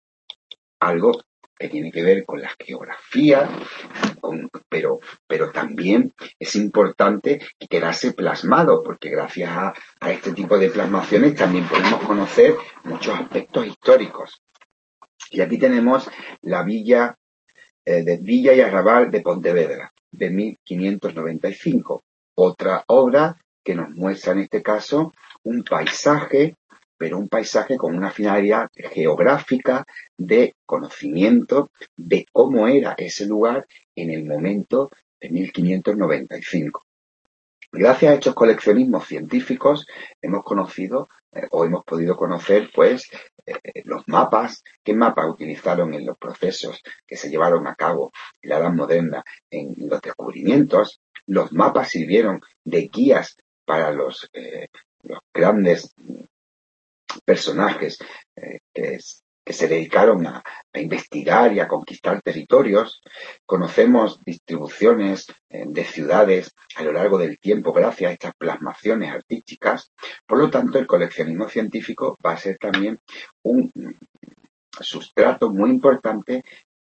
Algo que tiene que ver con la geografía, con, pero, pero también es importante que quedase plasmado, porque gracias a, a este tipo de plasmaciones también podemos conocer muchos aspectos históricos. Y aquí tenemos la villa eh, de Villa y Arrabal de Pontevedra, de mil quinientos noventa y cinco. Otra obra que nos muestra en este caso un paisaje, pero un paisaje con una finalidad geográfica de conocimiento de cómo era ese lugar en el momento de mil quinientos noventa y cinco. Gracias a estos coleccionismos científicos hemos conocido eh, o hemos podido conocer pues eh, los mapas, qué mapas utilizaron en los procesos que se llevaron a cabo en la Edad Moderna en los descubrimientos. Los mapas sirvieron de guías para los, eh, los grandes personajes eh, que, es, que se dedicaron a, a investigar y a conquistar territorios. Conocemos distribuciones eh, de ciudades a lo largo del tiempo gracias a estas plasmaciones artísticas. Por lo tanto, el coleccionismo científico va a ser también un sustrato muy importante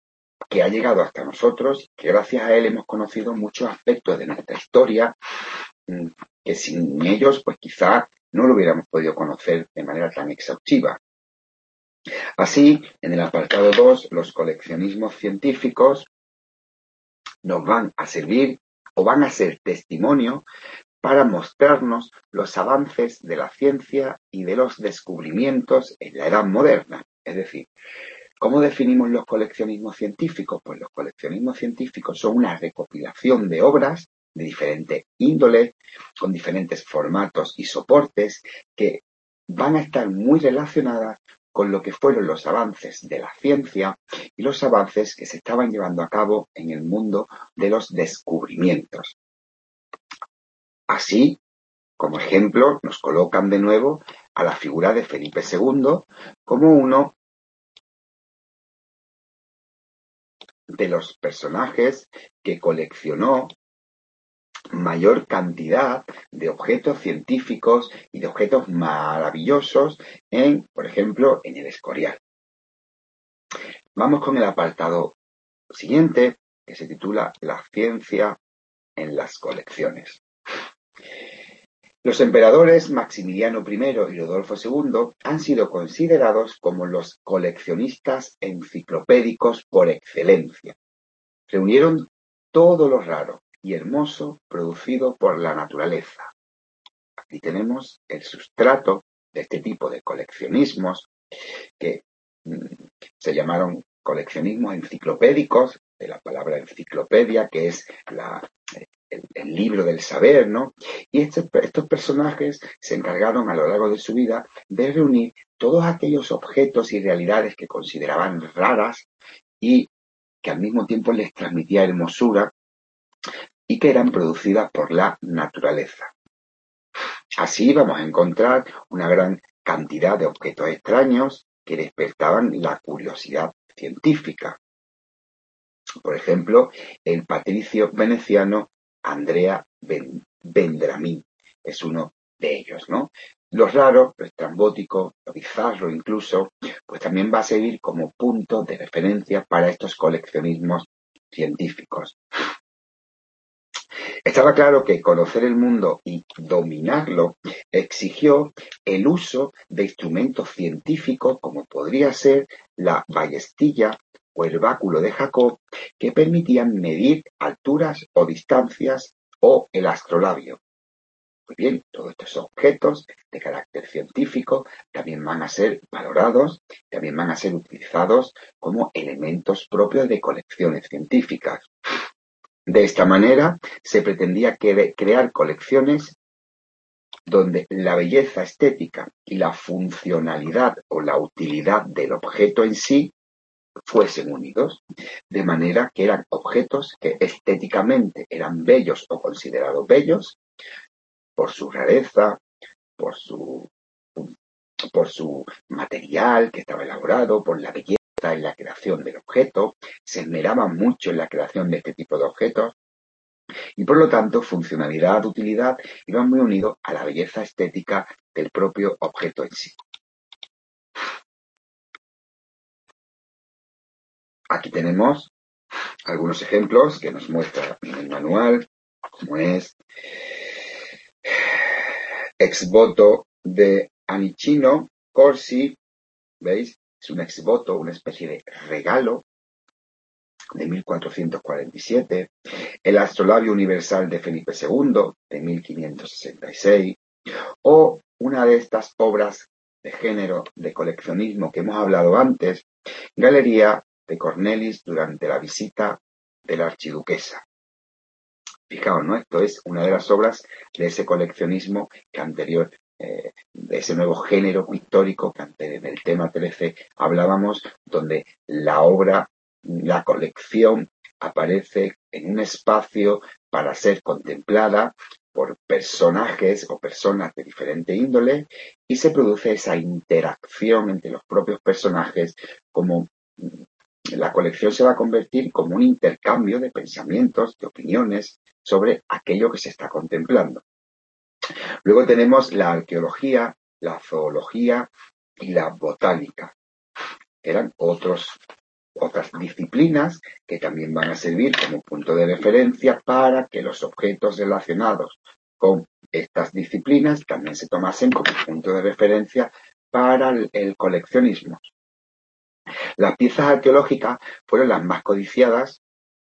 que ha llegado hasta nosotros y que gracias a él hemos conocido muchos aspectos de nuestra historia que sin ellos, pues quizá no lo hubiéramos podido conocer de manera tan exhaustiva. Así, en el apartado dos, los coleccionismos científicos nos van a servir o van a ser testimonio para mostrarnos los avances de la ciencia y de los descubrimientos en la edad moderna. Es decir, ¿cómo definimos los coleccionismos científicos? Pues los coleccionismos científicos son una recopilación de obras de diferentes índoles, con diferentes formatos y soportes, que van a estar muy relacionadas con lo que fueron los avances de la ciencia y los avances que se estaban llevando a cabo en el mundo de los descubrimientos. Así, como ejemplo, nos colocan de nuevo a la figura de Felipe segundo como uno de los personajes que coleccionó mayor cantidad de objetos científicos y de objetos maravillosos en, por ejemplo, en el Escorial. Vamos con el apartado siguiente, que se titula La ciencia en las colecciones. Los emperadores Maximiliano primero y Rodolfo segundo han sido considerados como los coleccionistas enciclopédicos por excelencia. Reunieron todo lo raro y hermoso producido por la naturaleza. Aquí tenemos el sustrato de este tipo de coleccionismos que mmm, se llamaron coleccionismos enciclopédicos, de la palabra enciclopedia, que es la, el, el libro del saber, ¿no? Y estos, estos personajes se encargaron a lo largo de su vida de reunir todos aquellos objetos y realidades que consideraban raras y que al mismo tiempo les transmitía hermosura y que eran producidas por la naturaleza. Así vamos a encontrar una gran cantidad de objetos extraños que despertaban la curiosidad científica. Por ejemplo, el patricio veneciano Andrea Vendramini es uno de ellos, ¿no? Lo raro, lo estrambótico, lo bizarro incluso, pues también va a servir como punto de referencia para estos coleccionismos científicos. Estaba claro que conocer el mundo y dominarlo exigió el uso de instrumentos científicos como podría ser la ballestilla o el báculo de Jacob, que permitían medir alturas o distancias, o el astrolabio. Muy bien, todos estos objetos de carácter científico también van a ser valorados, también van a ser utilizados como elementos propios de colecciones científicas. De esta manera, se pretendía cre- crear colecciones donde la belleza estética y la funcionalidad o la utilidad del objeto en sí fuesen unidos, de manera que eran objetos que estéticamente eran bellos o considerados bellos por su rareza, por su, por su material que estaba elaborado, por la belleza en la creación del objeto, se esmeraban mucho en la creación de este tipo de objetos y por lo tanto funcionalidad, utilidad iban muy unidos a la belleza estética del propio objeto en sí. Aquí tenemos algunos ejemplos que nos muestra el manual, como es ex voto de Anicino Corsi, ¿veis? Es un ex voto, una especie de regalo de mil cuatrocientos cuarenta y siete, el Astrolabio Universal de Felipe segundo de mil quinientos sesenta y seis, o una de estas obras de género de coleccionismo que hemos hablado antes, Galería de Cornelis durante la visita de la archiduquesa. Fijaos, ¿no? Esto es una de las obras de ese coleccionismo que anterior, eh, de ese nuevo género pictórico que antes en el tema trece hablábamos, donde la obra, la colección aparece en un espacio para ser contemplada por personajes o personas de diferente índole y se produce esa interacción entre los propios personajes, como la colección se va a convertir como un intercambio de pensamientos, de opiniones sobre aquello que se está contemplando. Luego tenemos la arqueología, la zoología y la botánica. Eran otros otras disciplinas que también van a servir como punto de referencia para que los objetos relacionados con estas disciplinas también se tomasen como punto de referencia para el, el coleccionismo. Las piezas arqueológicas fueron las más codiciadas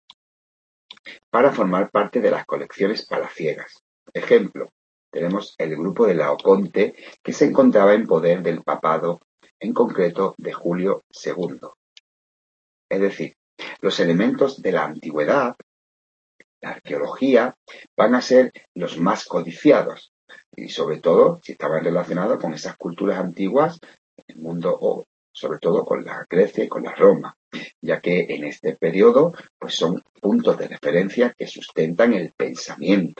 para formar parte de las colecciones palaciegas. Ejemplo, tenemos el grupo de Laoconte, que se encontraba en poder del papado, en concreto de Julio segundo. Es decir, los elementos de la antigüedad, la arqueología, van a ser los más codiciados, y sobre todo si estaban relacionados con esas culturas antiguas, el mundo, o sobre todo con la Grecia y con la Roma, ya que en este periodo pues son puntos de referencia que sustentan el pensamiento.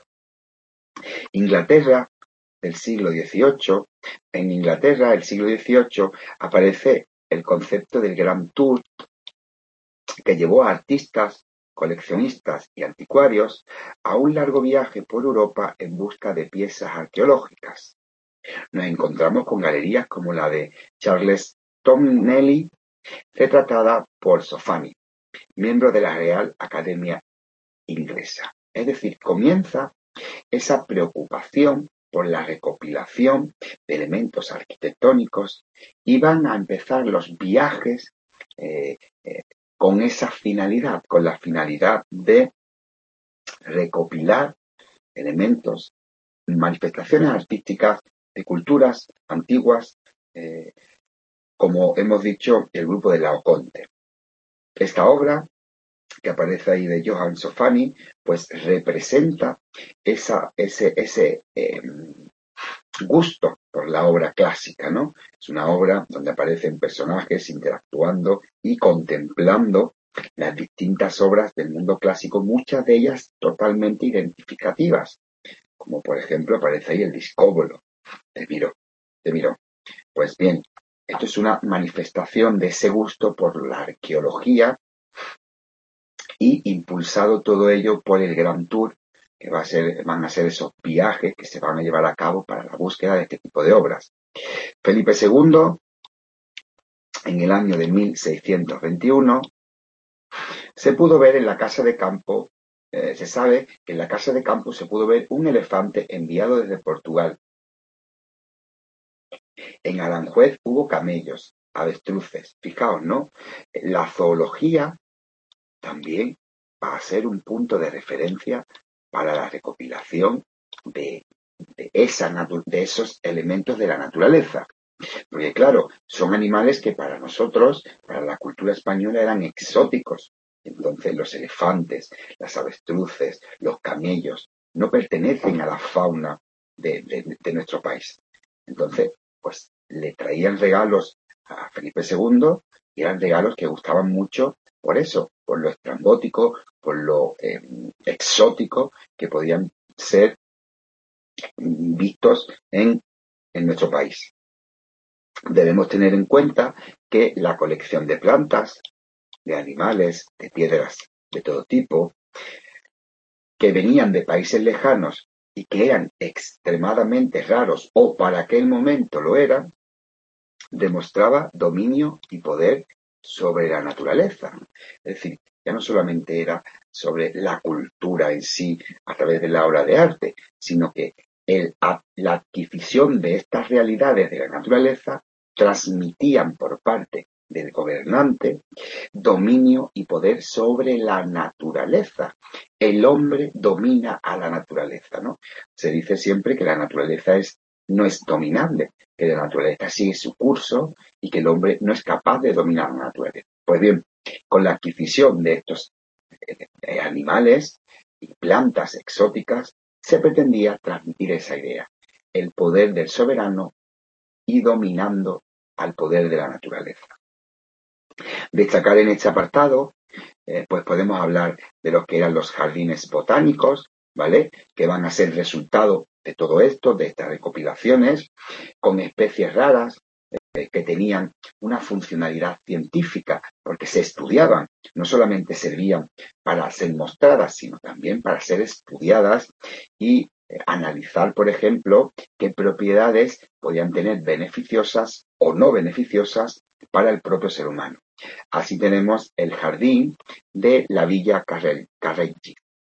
Inglaterra del siglo dieciocho, en Inglaterra del siglo dieciocho aparece el concepto del Grand Tour, que llevó a artistas, coleccionistas y anticuarios a un largo viaje por Europa en busca de piezas arqueológicas. Nos encontramos con galerías como la de Charles Tomnelly, retratada por Sofani, miembro de la Real Academia Inglesa. Es decir, comienza esa preocupación por la recopilación de elementos arquitectónicos y van a empezar los viajes eh, eh, con esa finalidad, con la finalidad de recopilar elementos, manifestaciones artísticas de culturas antiguas, eh, como hemos dicho, el grupo de Laoconte. Esta obra, que aparece ahí de Johann Sofani, pues representa esa, ese, ese eh, gusto por la obra clásica, ¿no? Es una obra donde aparecen personajes interactuando y contemplando las distintas obras del mundo clásico, muchas de ellas totalmente identificativas, como por ejemplo aparece ahí el Discóbolo de Miró, de Miró. Pues bien, esto es una manifestación de ese gusto por la arqueología y impulsado todo ello por el Grand Tour, que va a ser, van a ser esos viajes que se van a llevar a cabo para la búsqueda de este tipo de obras. Felipe segundo, en el año de mil seiscientos veintiuno, se pudo ver en la casa de campo, eh, se sabe que en la casa de campo se pudo ver un elefante enviado desde Portugal. En Aranjuez hubo camellos, avestruces. Fijaos, ¿no? La zoología también va a ser un punto de referencia para la recopilación de, de, esa de esos elementos de la naturaleza. Porque claro, son animales que para nosotros, para la cultura española, eran exóticos. Entonces los elefantes, las avestruces, los camellos, no pertenecen a la fauna de, de, de nuestro país. Entonces, pues le traían regalos a Felipe segundo y eran regalos que gustaban mucho por eso, por lo estrambótico, por lo eh, exótico que podían ser vistos en, en nuestro país. Debemos tener en cuenta que la colección de plantas, de animales, de piedras de todo tipo, que venían de países lejanos y que eran extremadamente raros o para aquel momento lo eran, demostraba dominio y poder sobre la naturaleza. Es decir, ya no solamente era sobre la cultura en sí a través de la obra de arte, sino que el, la adquisición de estas realidades de la naturaleza transmitían por parte del gobernante dominio y poder sobre la naturaleza. El hombre domina a la naturaleza, ¿no? Se dice siempre que la naturaleza es, no es dominable, que la naturaleza sigue su curso y que el hombre no es capaz de dominar la naturaleza. Pues bien, con la adquisición de estos eh, animales y plantas exóticas, se pretendía transmitir esa idea, el poder del soberano y dominando al poder de la naturaleza. Destacar en este apartado, eh, pues podemos hablar de lo que eran los jardines botánicos, ¿vale? Que van a ser resultado de todo esto, de estas recopilaciones, con especies raras eh, que tenían una funcionalidad científica, porque se estudiaban, no solamente servían para ser mostradas, sino también para ser estudiadas y eh, analizar, por ejemplo, qué propiedades podían tener beneficiosas o no beneficiosas para el propio ser humano. Así tenemos el jardín de la Villa Carreggi.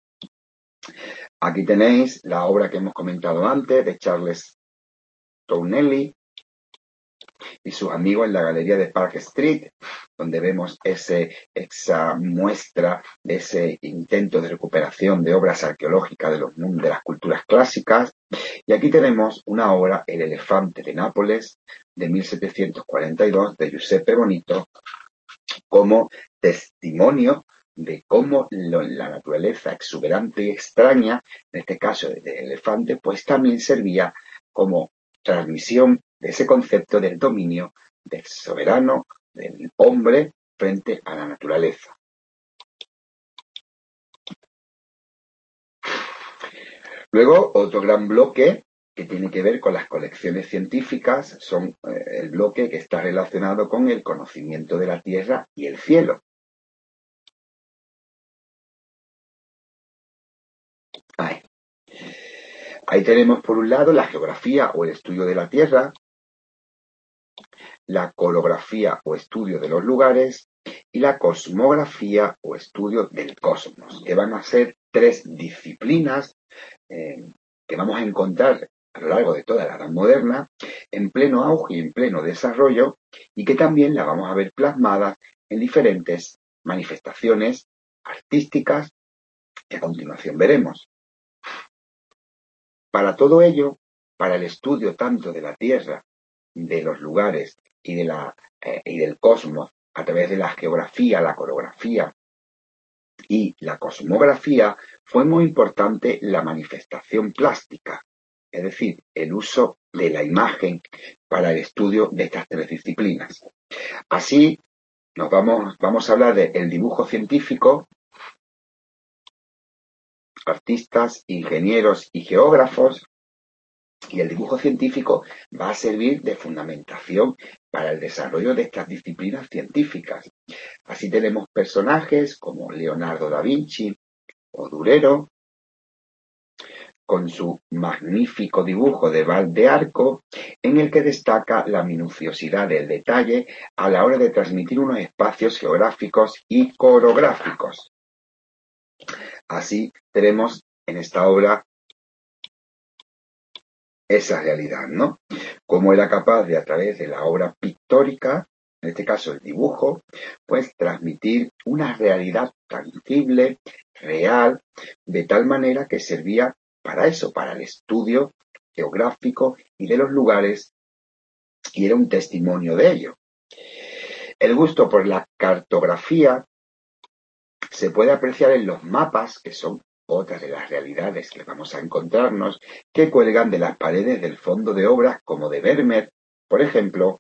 Aquí tenéis la obra que hemos comentado antes de Charles Towneley y sus amigos en la galería de Park Street, donde vemos ese, esa muestra de ese intento de recuperación de obras arqueológicas de, los, de las culturas clásicas. Y aquí tenemos una obra, El elefante de Nápoles, de mil setecientos cuarenta y dos, de Giuseppe Bonito, como testimonio de cómo lo, la naturaleza exuberante y extraña, en este caso del elefante, pues también servía como transmisión de ese concepto del dominio del soberano, del hombre frente a la naturaleza. Luego, otro gran bloque que tiene que ver con las colecciones científicas son eh, el bloque que está relacionado con el conocimiento de la Tierra y el cielo. Ahí. Ahí tenemos por un lado la geografía o el estudio de la Tierra, la colografía o estudio de los lugares y la cosmografía o estudio del cosmos, que van a ser tres disciplinas eh, que vamos a encontrar a lo largo de toda la Edad Moderna, en pleno auge y en pleno desarrollo, y que también la vamos a ver plasmadas en diferentes manifestaciones artísticas que a continuación veremos. Para todo ello, para el estudio tanto de la Tierra, de los lugares y, de la, eh, y del cosmos, a través de la geografía, la coreografía y la cosmografía, fue muy importante la manifestación plástica, es decir, el uso de la imagen para el estudio de estas tres disciplinas. Así, nos vamos, vamos a hablar del dibujo científico, artistas, ingenieros y geógrafos, y el dibujo científico va a servir de fundamentación para el desarrollo de estas disciplinas científicas. Así tenemos personajes como Leonardo da Vinci o Durero, con su magnífico dibujo de Val de Arco, en el que destaca la minuciosidad del detalle a la hora de transmitir unos espacios geográficos y coreográficos. Así tenemos en esta obra esa realidad, ¿no? Cómo era capaz de, a través de la obra pictórica, en este caso el dibujo, pues transmitir una realidad tangible, real, de tal manera que servía para eso, para el estudio geográfico y de los lugares, y era un testimonio de ello. El gusto por la cartografía se puede apreciar en los mapas, que son otras de las realidades que vamos a encontrarnos, que cuelgan de las paredes del fondo de obras como de Vermeer, por ejemplo,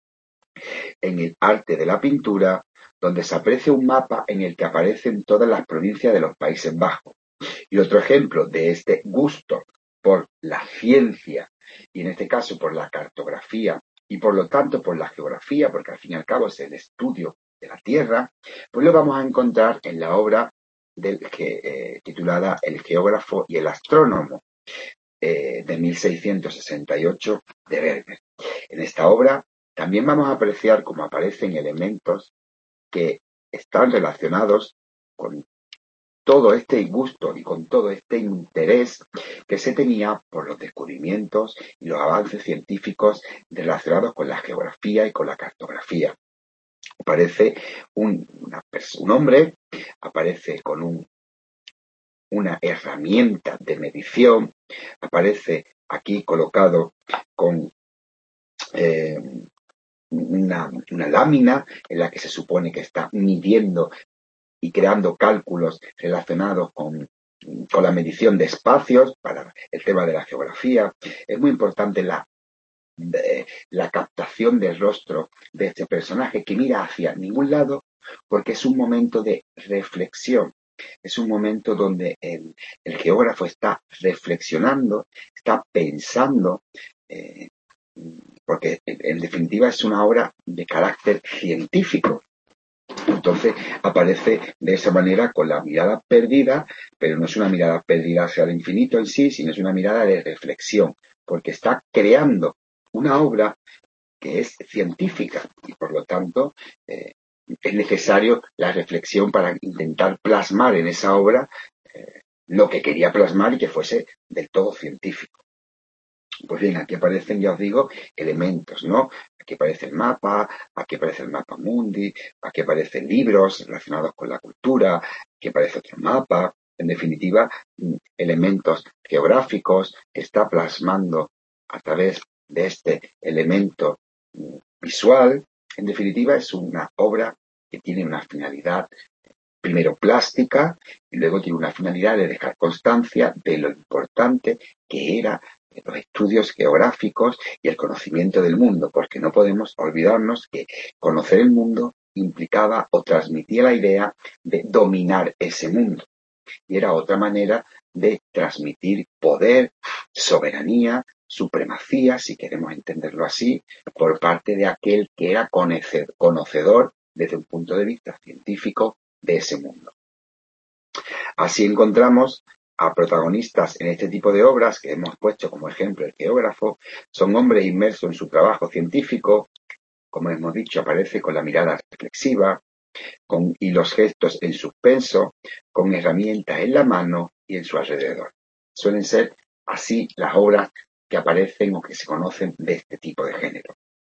en el arte de la pintura, donde se aprecia un mapa en el que aparecen todas las provincias de los Países Bajos. Y otro ejemplo de este gusto por la ciencia, y en este caso por la cartografía, y por lo tanto por la geografía, porque al fin y al cabo es el estudio de la Tierra, pues lo vamos a encontrar en la obra del, que, eh, titulada El geógrafo y el astrónomo, eh, de mil seiscientos sesenta y ocho, de Vermeer. En esta obra también vamos a apreciar cómo aparecen elementos que están relacionados con todo este gusto y con todo este interés que se tenía por los descubrimientos y los avances científicos relacionados con la geografía y con la cartografía. Aparece un, una, un hombre, aparece con un, una herramienta de medición, aparece aquí colocado con eh, una, una lámina en la que se supone que está midiendo y creando cálculos relacionados con, con la medición de espacios para el tema de la geografía. Es muy importante la, de, la captación del rostro de este personaje que mira hacia ningún lado, porque es un momento de reflexión. Es un momento donde el, el geógrafo está reflexionando, está pensando, eh, porque en definitiva es una obra de carácter científico. Entonces aparece de esa manera con la mirada perdida, pero no es una mirada perdida hacia el infinito en sí, sino es una mirada de reflexión, porque está creando una obra que es científica y por lo tanto eh, es necesario la reflexión para intentar plasmar en esa obra eh, lo que quería plasmar y que fuese del todo científico. Pues bien, aquí aparecen, ya os digo, elementos, ¿no? Aquí aparece el mapa, aquí aparece el mapa mundi, aquí aparecen libros relacionados con la cultura, aquí aparece otro mapa, en definitiva, elementos geográficos que está plasmando a través de este elemento visual. En definitiva, es una obra que tiene una finalidad primero plástica y luego tiene una finalidad de dejar constancia de lo importante que era los estudios geográficos y el conocimiento del mundo, porque no podemos olvidarnos que conocer el mundo implicaba o transmitía la idea de dominar ese mundo. Y era otra manera de transmitir poder, soberanía, supremacía, si queremos entenderlo así, por parte de aquel que era conocedor desde un punto de vista científico de ese mundo. Así encontramos a protagonistas en este tipo de obras que hemos puesto como ejemplo el geógrafo, son hombres inmersos en su trabajo científico, como hemos dicho, aparece con la mirada reflexiva, con, y los gestos en suspenso, con herramientas en la mano y en su alrededor. Suelen ser así las obras que aparecen o que se conocen de este tipo de género.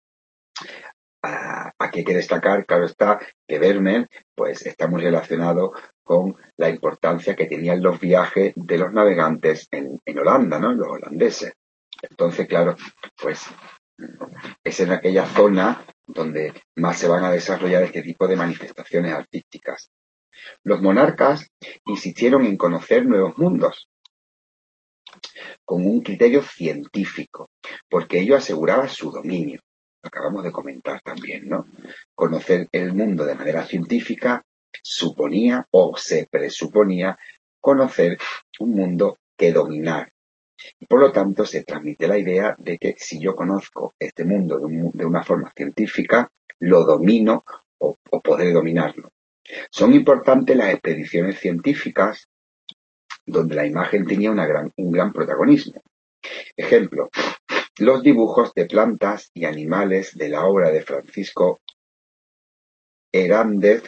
Uh, aquí hay que destacar, claro está, que Vermeer pues, está muy relacionado con la importancia que tenían los viajes de los navegantes en, en Holanda, ¿no? Los holandeses. Entonces, claro, pues es en aquella zona donde más se van a desarrollar este tipo de manifestaciones artísticas. Los monarcas insistieron en conocer nuevos mundos con un criterio científico, porque ello aseguraba su dominio. Lo acabamos de comentar también, ¿no? Conocer el mundo de manera científica suponía o se presuponía conocer un mundo que dominar. Y por lo tanto se transmite la idea de que si yo conozco este mundo de, un, de una forma científica, lo domino o, o podré dominarlo. Son importantes las expediciones científicas donde la imagen tenía una gran, un gran protagonismo. Ejemplo, los dibujos de plantas y animales de la obra de Francisco Hernández,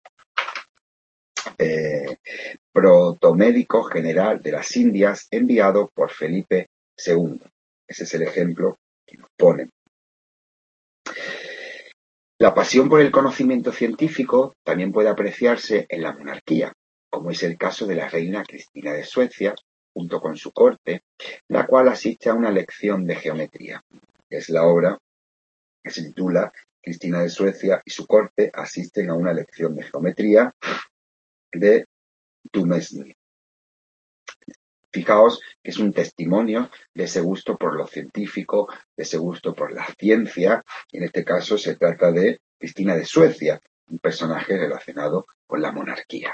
eh, protomédico general de las Indias, enviado por Felipe segundo. Ese es el ejemplo que nos ponen. La pasión por el conocimiento científico también puede apreciarse en la monarquía, como es el caso de la reina Cristina de Suecia, junto con su corte, la cual asiste a una lección de geometría. Es la obra que se titula Cristina de Suecia y su corte asisten a una lección de geometría de Dumasny. Fijaos que es un testimonio de ese gusto por lo científico, de ese gusto por la ciencia. En este caso se trata de Cristina de Suecia, un personaje relacionado con la monarquía.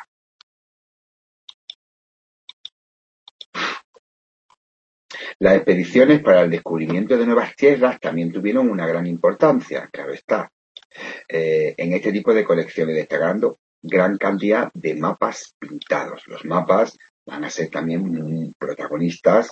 Las expediciones para el descubrimiento de nuevas tierras también tuvieron una gran importancia, claro está, eh, en este tipo de colecciones, destacando gran cantidad de mapas pintados. Los mapas van a ser también protagonistas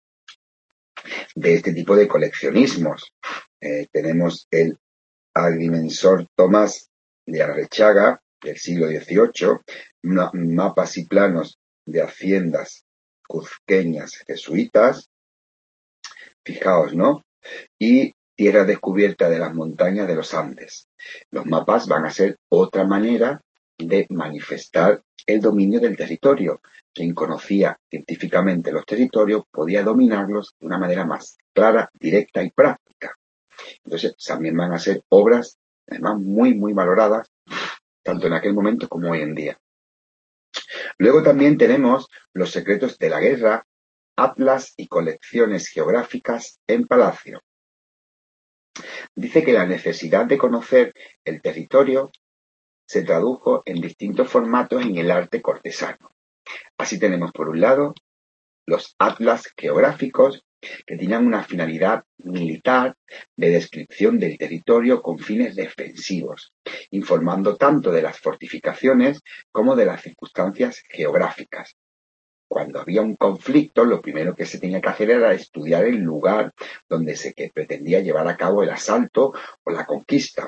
de este tipo de coleccionismos. Eh, tenemos el agrimensor Tomás de Arrechaga, del siglo dieciocho, ma mapas y planos de haciendas cuzqueñas jesuitas, fijaos, ¿no? Y tierra descubierta de las montañas de los Andes. Los mapas van a ser otra manera de manifestar el dominio del territorio. Quien conocía científicamente los territorios podía dominarlos de una manera más clara, directa y práctica. Entonces también van a ser obras, además, muy, muy valoradas, tanto en aquel momento como hoy en día. Luego también tenemos Los secretos de la guerra, atlas y colecciones geográficas en palacio. Dice que la necesidad de conocer el territorio se tradujo en distintos formatos en el arte cortesano. Así tenemos, por un lado, los atlas geográficos, que tenían una finalidad militar de descripción del territorio con fines defensivos, informando tanto de las fortificaciones como de las circunstancias geográficas. Cuando había un conflicto, lo primero que se tenía que hacer era estudiar el lugar donde se pretendía llevar a cabo el asalto o la conquista.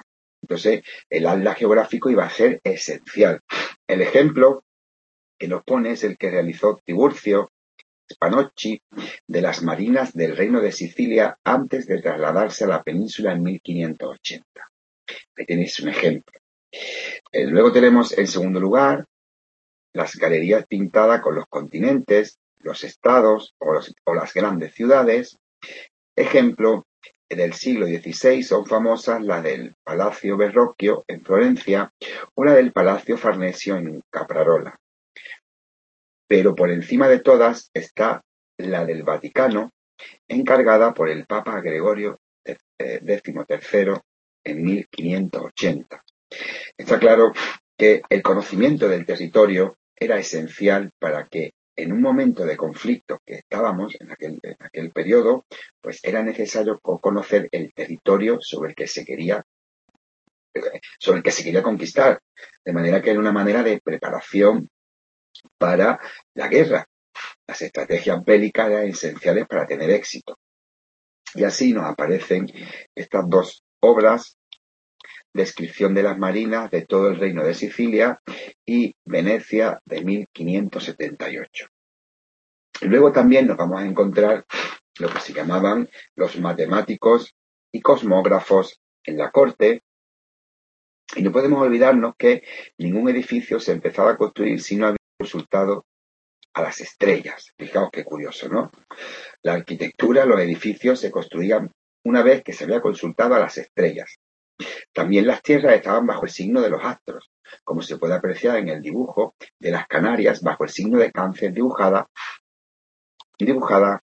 Entonces, el atlas geográfico iba a ser esencial. El ejemplo que nos pone es el que realizó Tiburcio Spanocchi de las marinas del Reino de Sicilia antes de trasladarse a la península en mil quinientos ochenta. Ahí tenéis un ejemplo. Eh, luego tenemos, en segundo lugar, las galerías pintadas con los continentes, los estados o, los, o las grandes ciudades. Ejemplo, del siglo dieciséis son famosas la del Palacio Verrocchio en Florencia o la del Palacio Farnesio en Caprarola. Pero por encima de todas está la del Vaticano, encargada por el Papa Gregorio decimotercero en mil quinientos ochenta. Está claro que el conocimiento del territorio era esencial para que en un momento de conflicto que estábamos en aquel, en aquel periodo, pues era necesario conocer el territorio sobre el que se quería sobre el que se quería conquistar, de manera que era una manera de preparación para la guerra. Las estrategias bélicas eran esenciales para tener éxito. Y así nos aparecen estas dos obras: Descripción de las marinas de todo el Reino de Sicilia y Venecia de mil quinientos setenta y ocho. Luego también nos vamos a encontrar lo que se llamaban los matemáticos y cosmógrafos en la corte, y no podemos olvidarnos que ningún edificio se empezaba a construir si no había consultado a las estrellas. Fijaos qué curioso, ¿no? La arquitectura, los edificios se construían una vez que se había consultado a las estrellas. También las tierras estaban bajo el signo de los astros, como se puede apreciar en el dibujo de las Canarias bajo el signo de Cáncer dibujada, dibujada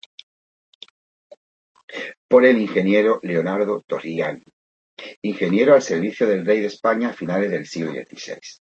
por el ingeniero Leonardo Torriani, ingeniero al servicio del rey de España a finales del siglo dieciséis.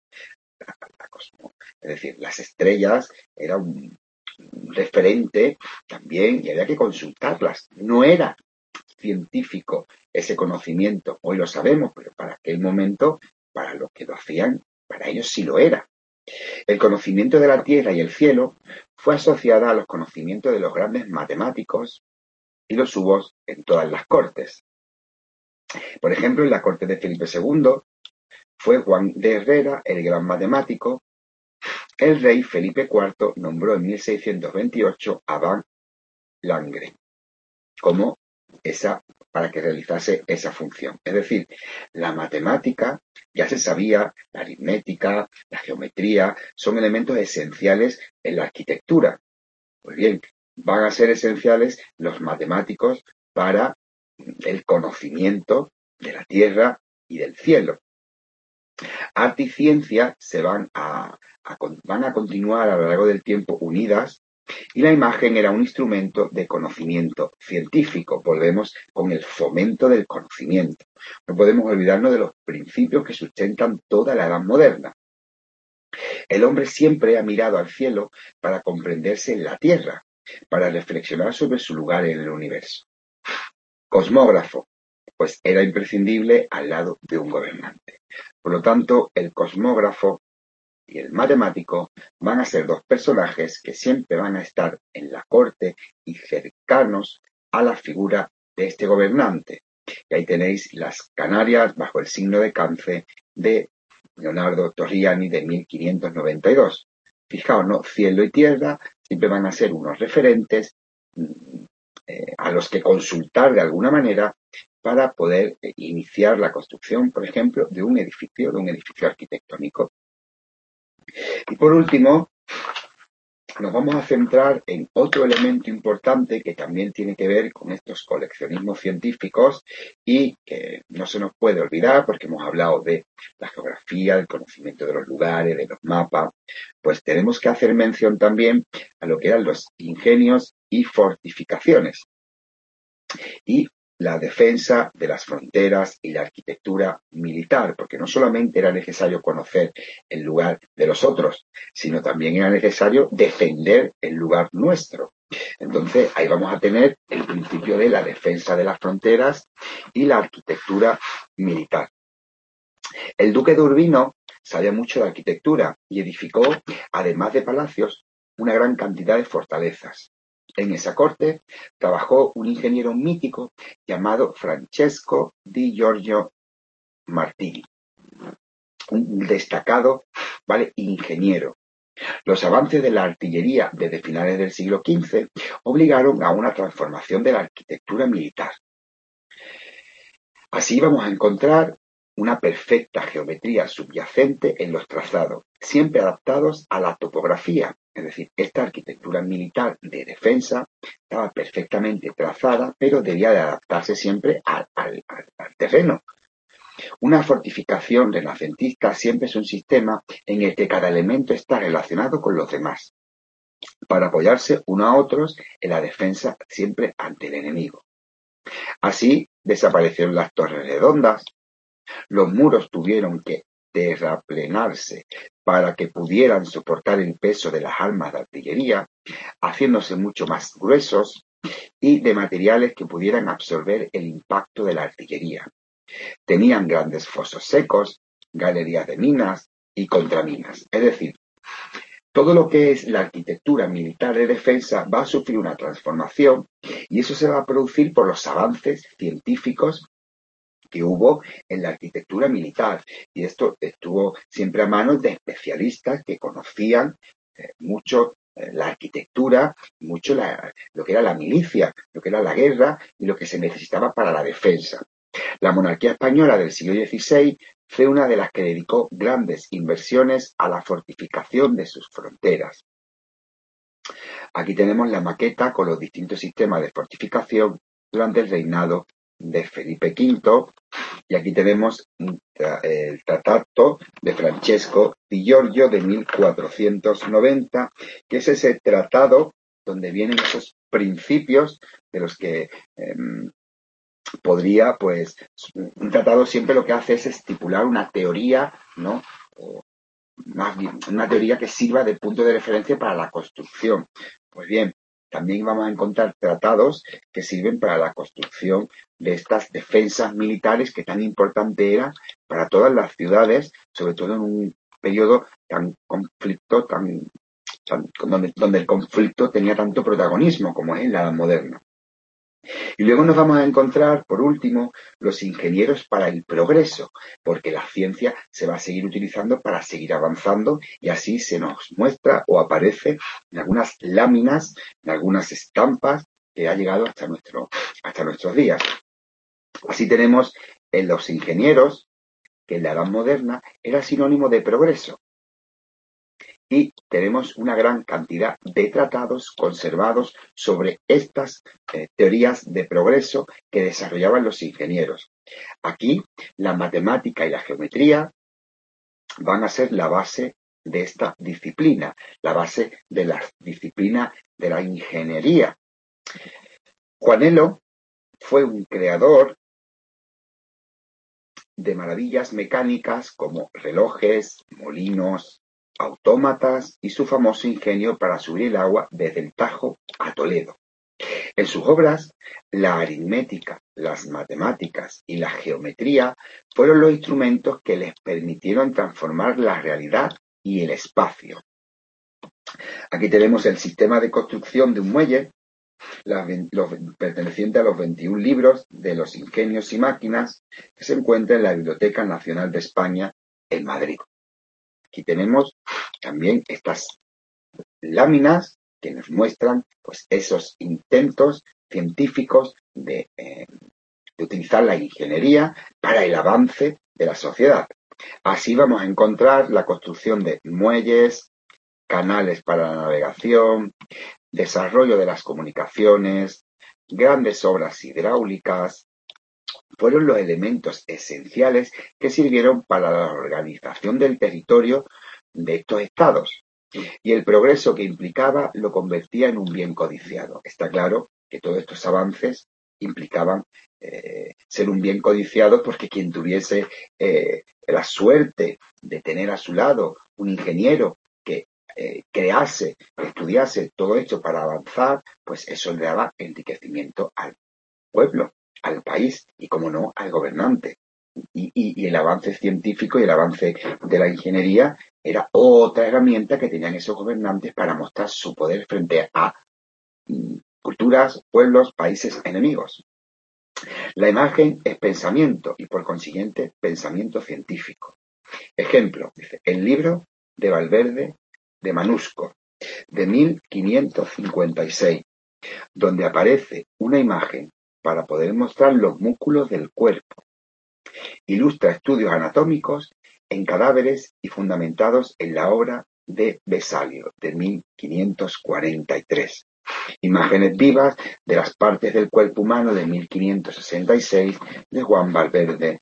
Es decir, las estrellas eran un, un referente también y había que consultarlas. No era científico ese conocimiento, hoy lo sabemos, pero para aquel momento, para los que lo hacían, para ellos sí lo era. El conocimiento de la tierra y el cielo fue asociada a los conocimientos de los grandes matemáticos y los hubo en todas las cortes. Por ejemplo, en la corte de Felipe segundo fue Juan de Herrera el gran matemático. El rey Felipe cuarto nombró en mil seiscientos veintiocho a Van Langren como esa, para que realizase esa función. Es decir, la matemática, ya se sabía, la aritmética, la geometría, son elementos esenciales en la arquitectura. Pues bien, van a ser esenciales los matemáticos para el conocimiento de la tierra y del cielo. Arte y ciencia se van a, a, van a continuar a lo largo del tiempo unidas, y la imagen era un instrumento de conocimiento científico. Volvemos con el fomento del conocimiento. No podemos olvidarnos de los principios que sustentan toda la edad moderna. El hombre siempre ha mirado al cielo para comprenderse en la tierra, para reflexionar sobre su lugar en el universo. Cosmógrafo, pues era imprescindible al lado de un gobernante. Por lo tanto, el cosmógrafo y el matemático van a ser dos personajes que siempre van a estar en la corte y cercanos a la figura de este gobernante. Y ahí tenéis las Canarias bajo el signo de Cáncer de Leonardo Torriani de mil quinientos noventa y dos. Fijaos, ¿no? Cielo y tierra siempre van a ser unos referentes eh, a los que consultar de alguna manera para poder eh, iniciar la construcción, por ejemplo, de un edificio, de un edificio arquitectónico. Y por último, nos vamos a centrar en otro elemento importante que también tiene que ver con estos coleccionismos científicos y que no se nos puede olvidar porque hemos hablado de la geografía, el conocimiento de los lugares, de los mapas. Pues tenemos que hacer mención también a lo que eran los ingenios y fortificaciones y la defensa de las fronteras y la arquitectura militar, porque no solamente era necesario conocer el lugar de los otros, sino también era necesario defender el lugar nuestro. Entonces, ahí vamos a tener el principio de la defensa de las fronteras y la arquitectura militar. El duque de Urbino sabía mucho de arquitectura y edificó, además de palacios, una gran cantidad de fortalezas. En esa corte trabajó un ingeniero mítico llamado Francesco di Giorgio Martini, un destacado, ¿vale?, ingeniero. Los avances de la artillería desde finales del siglo quince obligaron a una transformación de la arquitectura militar. Así vamos a encontrar una perfecta geometría subyacente en los trazados, siempre adaptados a la topografía. Es decir, esta arquitectura militar de defensa estaba perfectamente trazada, pero debía de adaptarse siempre al, al, al terreno. Una fortificación renacentista siempre es un sistema en el que cada elemento está relacionado con los demás, para apoyarse uno a otros en la defensa siempre ante el enemigo. Así desaparecieron las torres redondas, los muros tuvieron que terraplenarse para que pudieran soportar el peso de las armas de artillería, haciéndose mucho más gruesos y de materiales que pudieran absorber el impacto de la artillería. Tenían grandes fosos secos, galerías de minas y contraminas. Es decir, todo lo que es la arquitectura militar de defensa va a sufrir una transformación y eso se va a producir por los avances científicos que hubo en la arquitectura militar. Y esto estuvo siempre a manos de especialistas que conocían eh, mucho eh, la arquitectura, mucho la, lo que era la milicia, lo que era la guerra y lo que se necesitaba para la defensa. La monarquía española del siglo dieciséis fue una de las que dedicó grandes inversiones a la fortificación de sus fronteras. Aquí tenemos la maqueta con los distintos sistemas de fortificación durante el reinado de Felipe quinto, y aquí tenemos el Trattato de Francesco di Giorgio de mil cuatrocientos noventa, que es ese tratado donde vienen esos principios de los que eh, podría, pues, un tratado siempre lo que hace es estipular una teoría, ¿no? O más bien, una teoría que sirva de punto de referencia para la construcción. Pues bien, también vamos a encontrar tratados que sirven para la construcción de estas defensas militares que tan importante era para todas las ciudades, sobre todo en un periodo tan conflicto, tan, tan donde, donde el conflicto tenía tanto protagonismo como es en la Edad Moderna. Y luego nos vamos a encontrar, por último, los ingenieros para el progreso, porque la ciencia se va a seguir utilizando para seguir avanzando y así se nos muestra o aparece en algunas láminas, en algunas estampas que ha llegado hasta, nuestro, hasta nuestros días. Así tenemos en los ingenieros, que en la Edad Moderna era sinónimo de progreso. Y tenemos una gran cantidad de tratados conservados sobre estas eh, teorías de progreso que desarrollaban los ingenieros. Aquí la matemática y la geometría van a ser la base de esta disciplina, la base de la disciplina de la ingeniería. Juanelo fue un creador de maravillas mecánicas como relojes, molinos, autómatas y su famoso ingenio para subir el agua desde el Tajo a Toledo. En sus obras, la aritmética, las matemáticas y la geometría fueron los instrumentos que les permitieron transformar la realidad y el espacio. Aquí tenemos el sistema de construcción de un muelle, la, los, perteneciente a los veintiún libros de los ingenios y máquinas que se encuentra en la Biblioteca Nacional de España en Madrid. Aquí tenemos también estas láminas que nos muestran, pues, esos intentos científicos de, eh, de utilizar la ingeniería para el avance de la sociedad. Así vamos a encontrar la construcción de muelles, canales para la navegación, desarrollo de las comunicaciones, grandes obras hidráulicas. Fueron los elementos esenciales que sirvieron para la organización del territorio de estos estados. Y el progreso que implicaba lo convertía en un bien codiciado. Está claro que todos estos avances implicaban eh, ser un bien codiciado porque quien tuviese eh, la suerte de tener a su lado un ingeniero que eh, crease, estudiase todo esto para avanzar, pues eso le daba enriquecimiento al pueblo, al país y, como no, al gobernante. Y, y, y el avance científico y el avance de la ingeniería era otra herramienta que tenían esos gobernantes para mostrar su poder frente a mm, culturas, pueblos, países enemigos. La imagen es pensamiento y por consiguiente pensamiento científico. Ejemplo, dice, el libro de Valverde de Manusco, de mil quinientos cincuenta y seis, donde aparece una imagen para poder mostrar los músculos del cuerpo. Ilustra estudios anatómicos en cadáveres y fundamentados en la obra de Vesalio, de mil quinientos cuarenta y tres. Imágenes vivas de las partes del cuerpo humano, de mil quinientos sesenta y seis, de Juan Valverde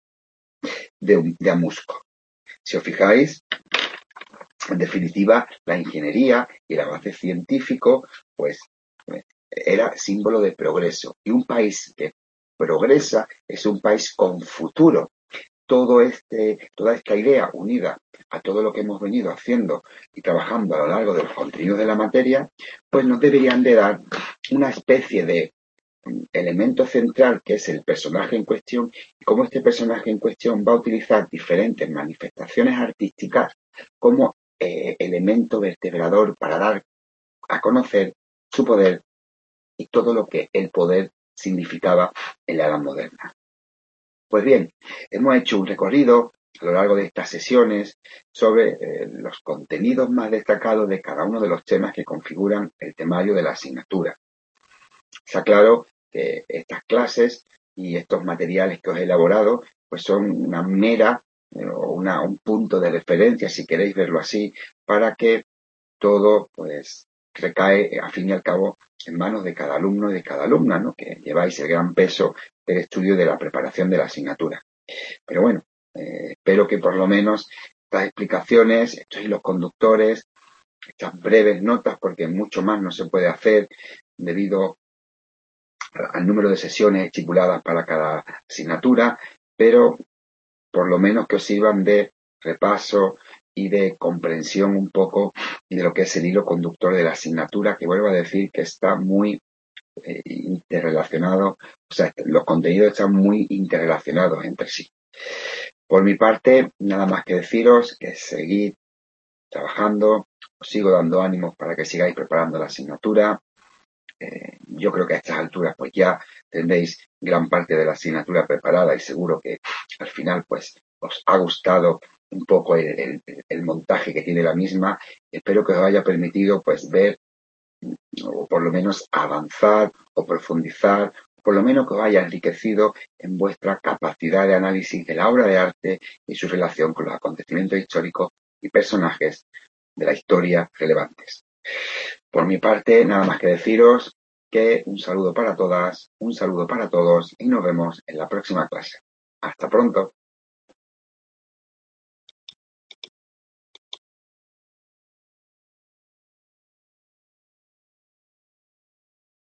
de, de Amusco. Si os fijáis, en definitiva, la ingeniería y el avance científico, pues, era símbolo de progreso. Y un país que progresa es un país con futuro. Todo este, toda esta idea unida a todo lo que hemos venido haciendo y trabajando a lo largo de los contenidos de la materia, pues nos deberían de dar una especie de elemento central que es el personaje en cuestión y cómo este personaje en cuestión va a utilizar diferentes manifestaciones artísticas como eh, elemento vertebrador para dar a conocer su poder y todo lo que el poder significaba en la edad moderna. Pues bien, hemos hecho un recorrido a lo largo de estas sesiones sobre eh, los contenidos más destacados de cada uno de los temas que configuran el temario de la asignatura. Está claro que estas clases y estos materiales que os he elaborado pues son una mera o eh, una, un punto de referencia, si queréis verlo así, para que todo pues recae a fin y al cabo en manos de cada alumno y de cada alumna, ¿no? Que lleváis el gran peso del estudio de la preparación de la asignatura. Pero bueno, eh, espero que por lo menos estas explicaciones, estos hilos conductores, estas breves notas, porque mucho más no se puede hacer debido al número de sesiones estipuladas para cada asignatura, pero por lo menos que os sirvan de repaso y de comprensión un poco de lo que es el hilo conductor de la asignatura, que vuelvo a decir que está muy eh, interrelacionado, o sea, los contenidos están muy interrelacionados entre sí. Por mi parte, nada más que deciros que seguid trabajando, os sigo dando ánimos para que sigáis preparando la asignatura. Eh, yo creo que a estas alturas pues ya tendréis gran parte de la asignatura preparada y seguro que al final pues os ha gustado un poco el, el, el montaje que tiene la misma. Espero que os haya permitido pues ver o por lo menos avanzar o profundizar, o por lo menos que os haya enriquecido en vuestra capacidad de análisis de la obra de arte y su relación con los acontecimientos históricos y personajes de la historia relevantes. Por mi parte, nada más que deciros que un saludo para todas, un saludo para todos y nos vemos en la próxima clase. Hasta pronto.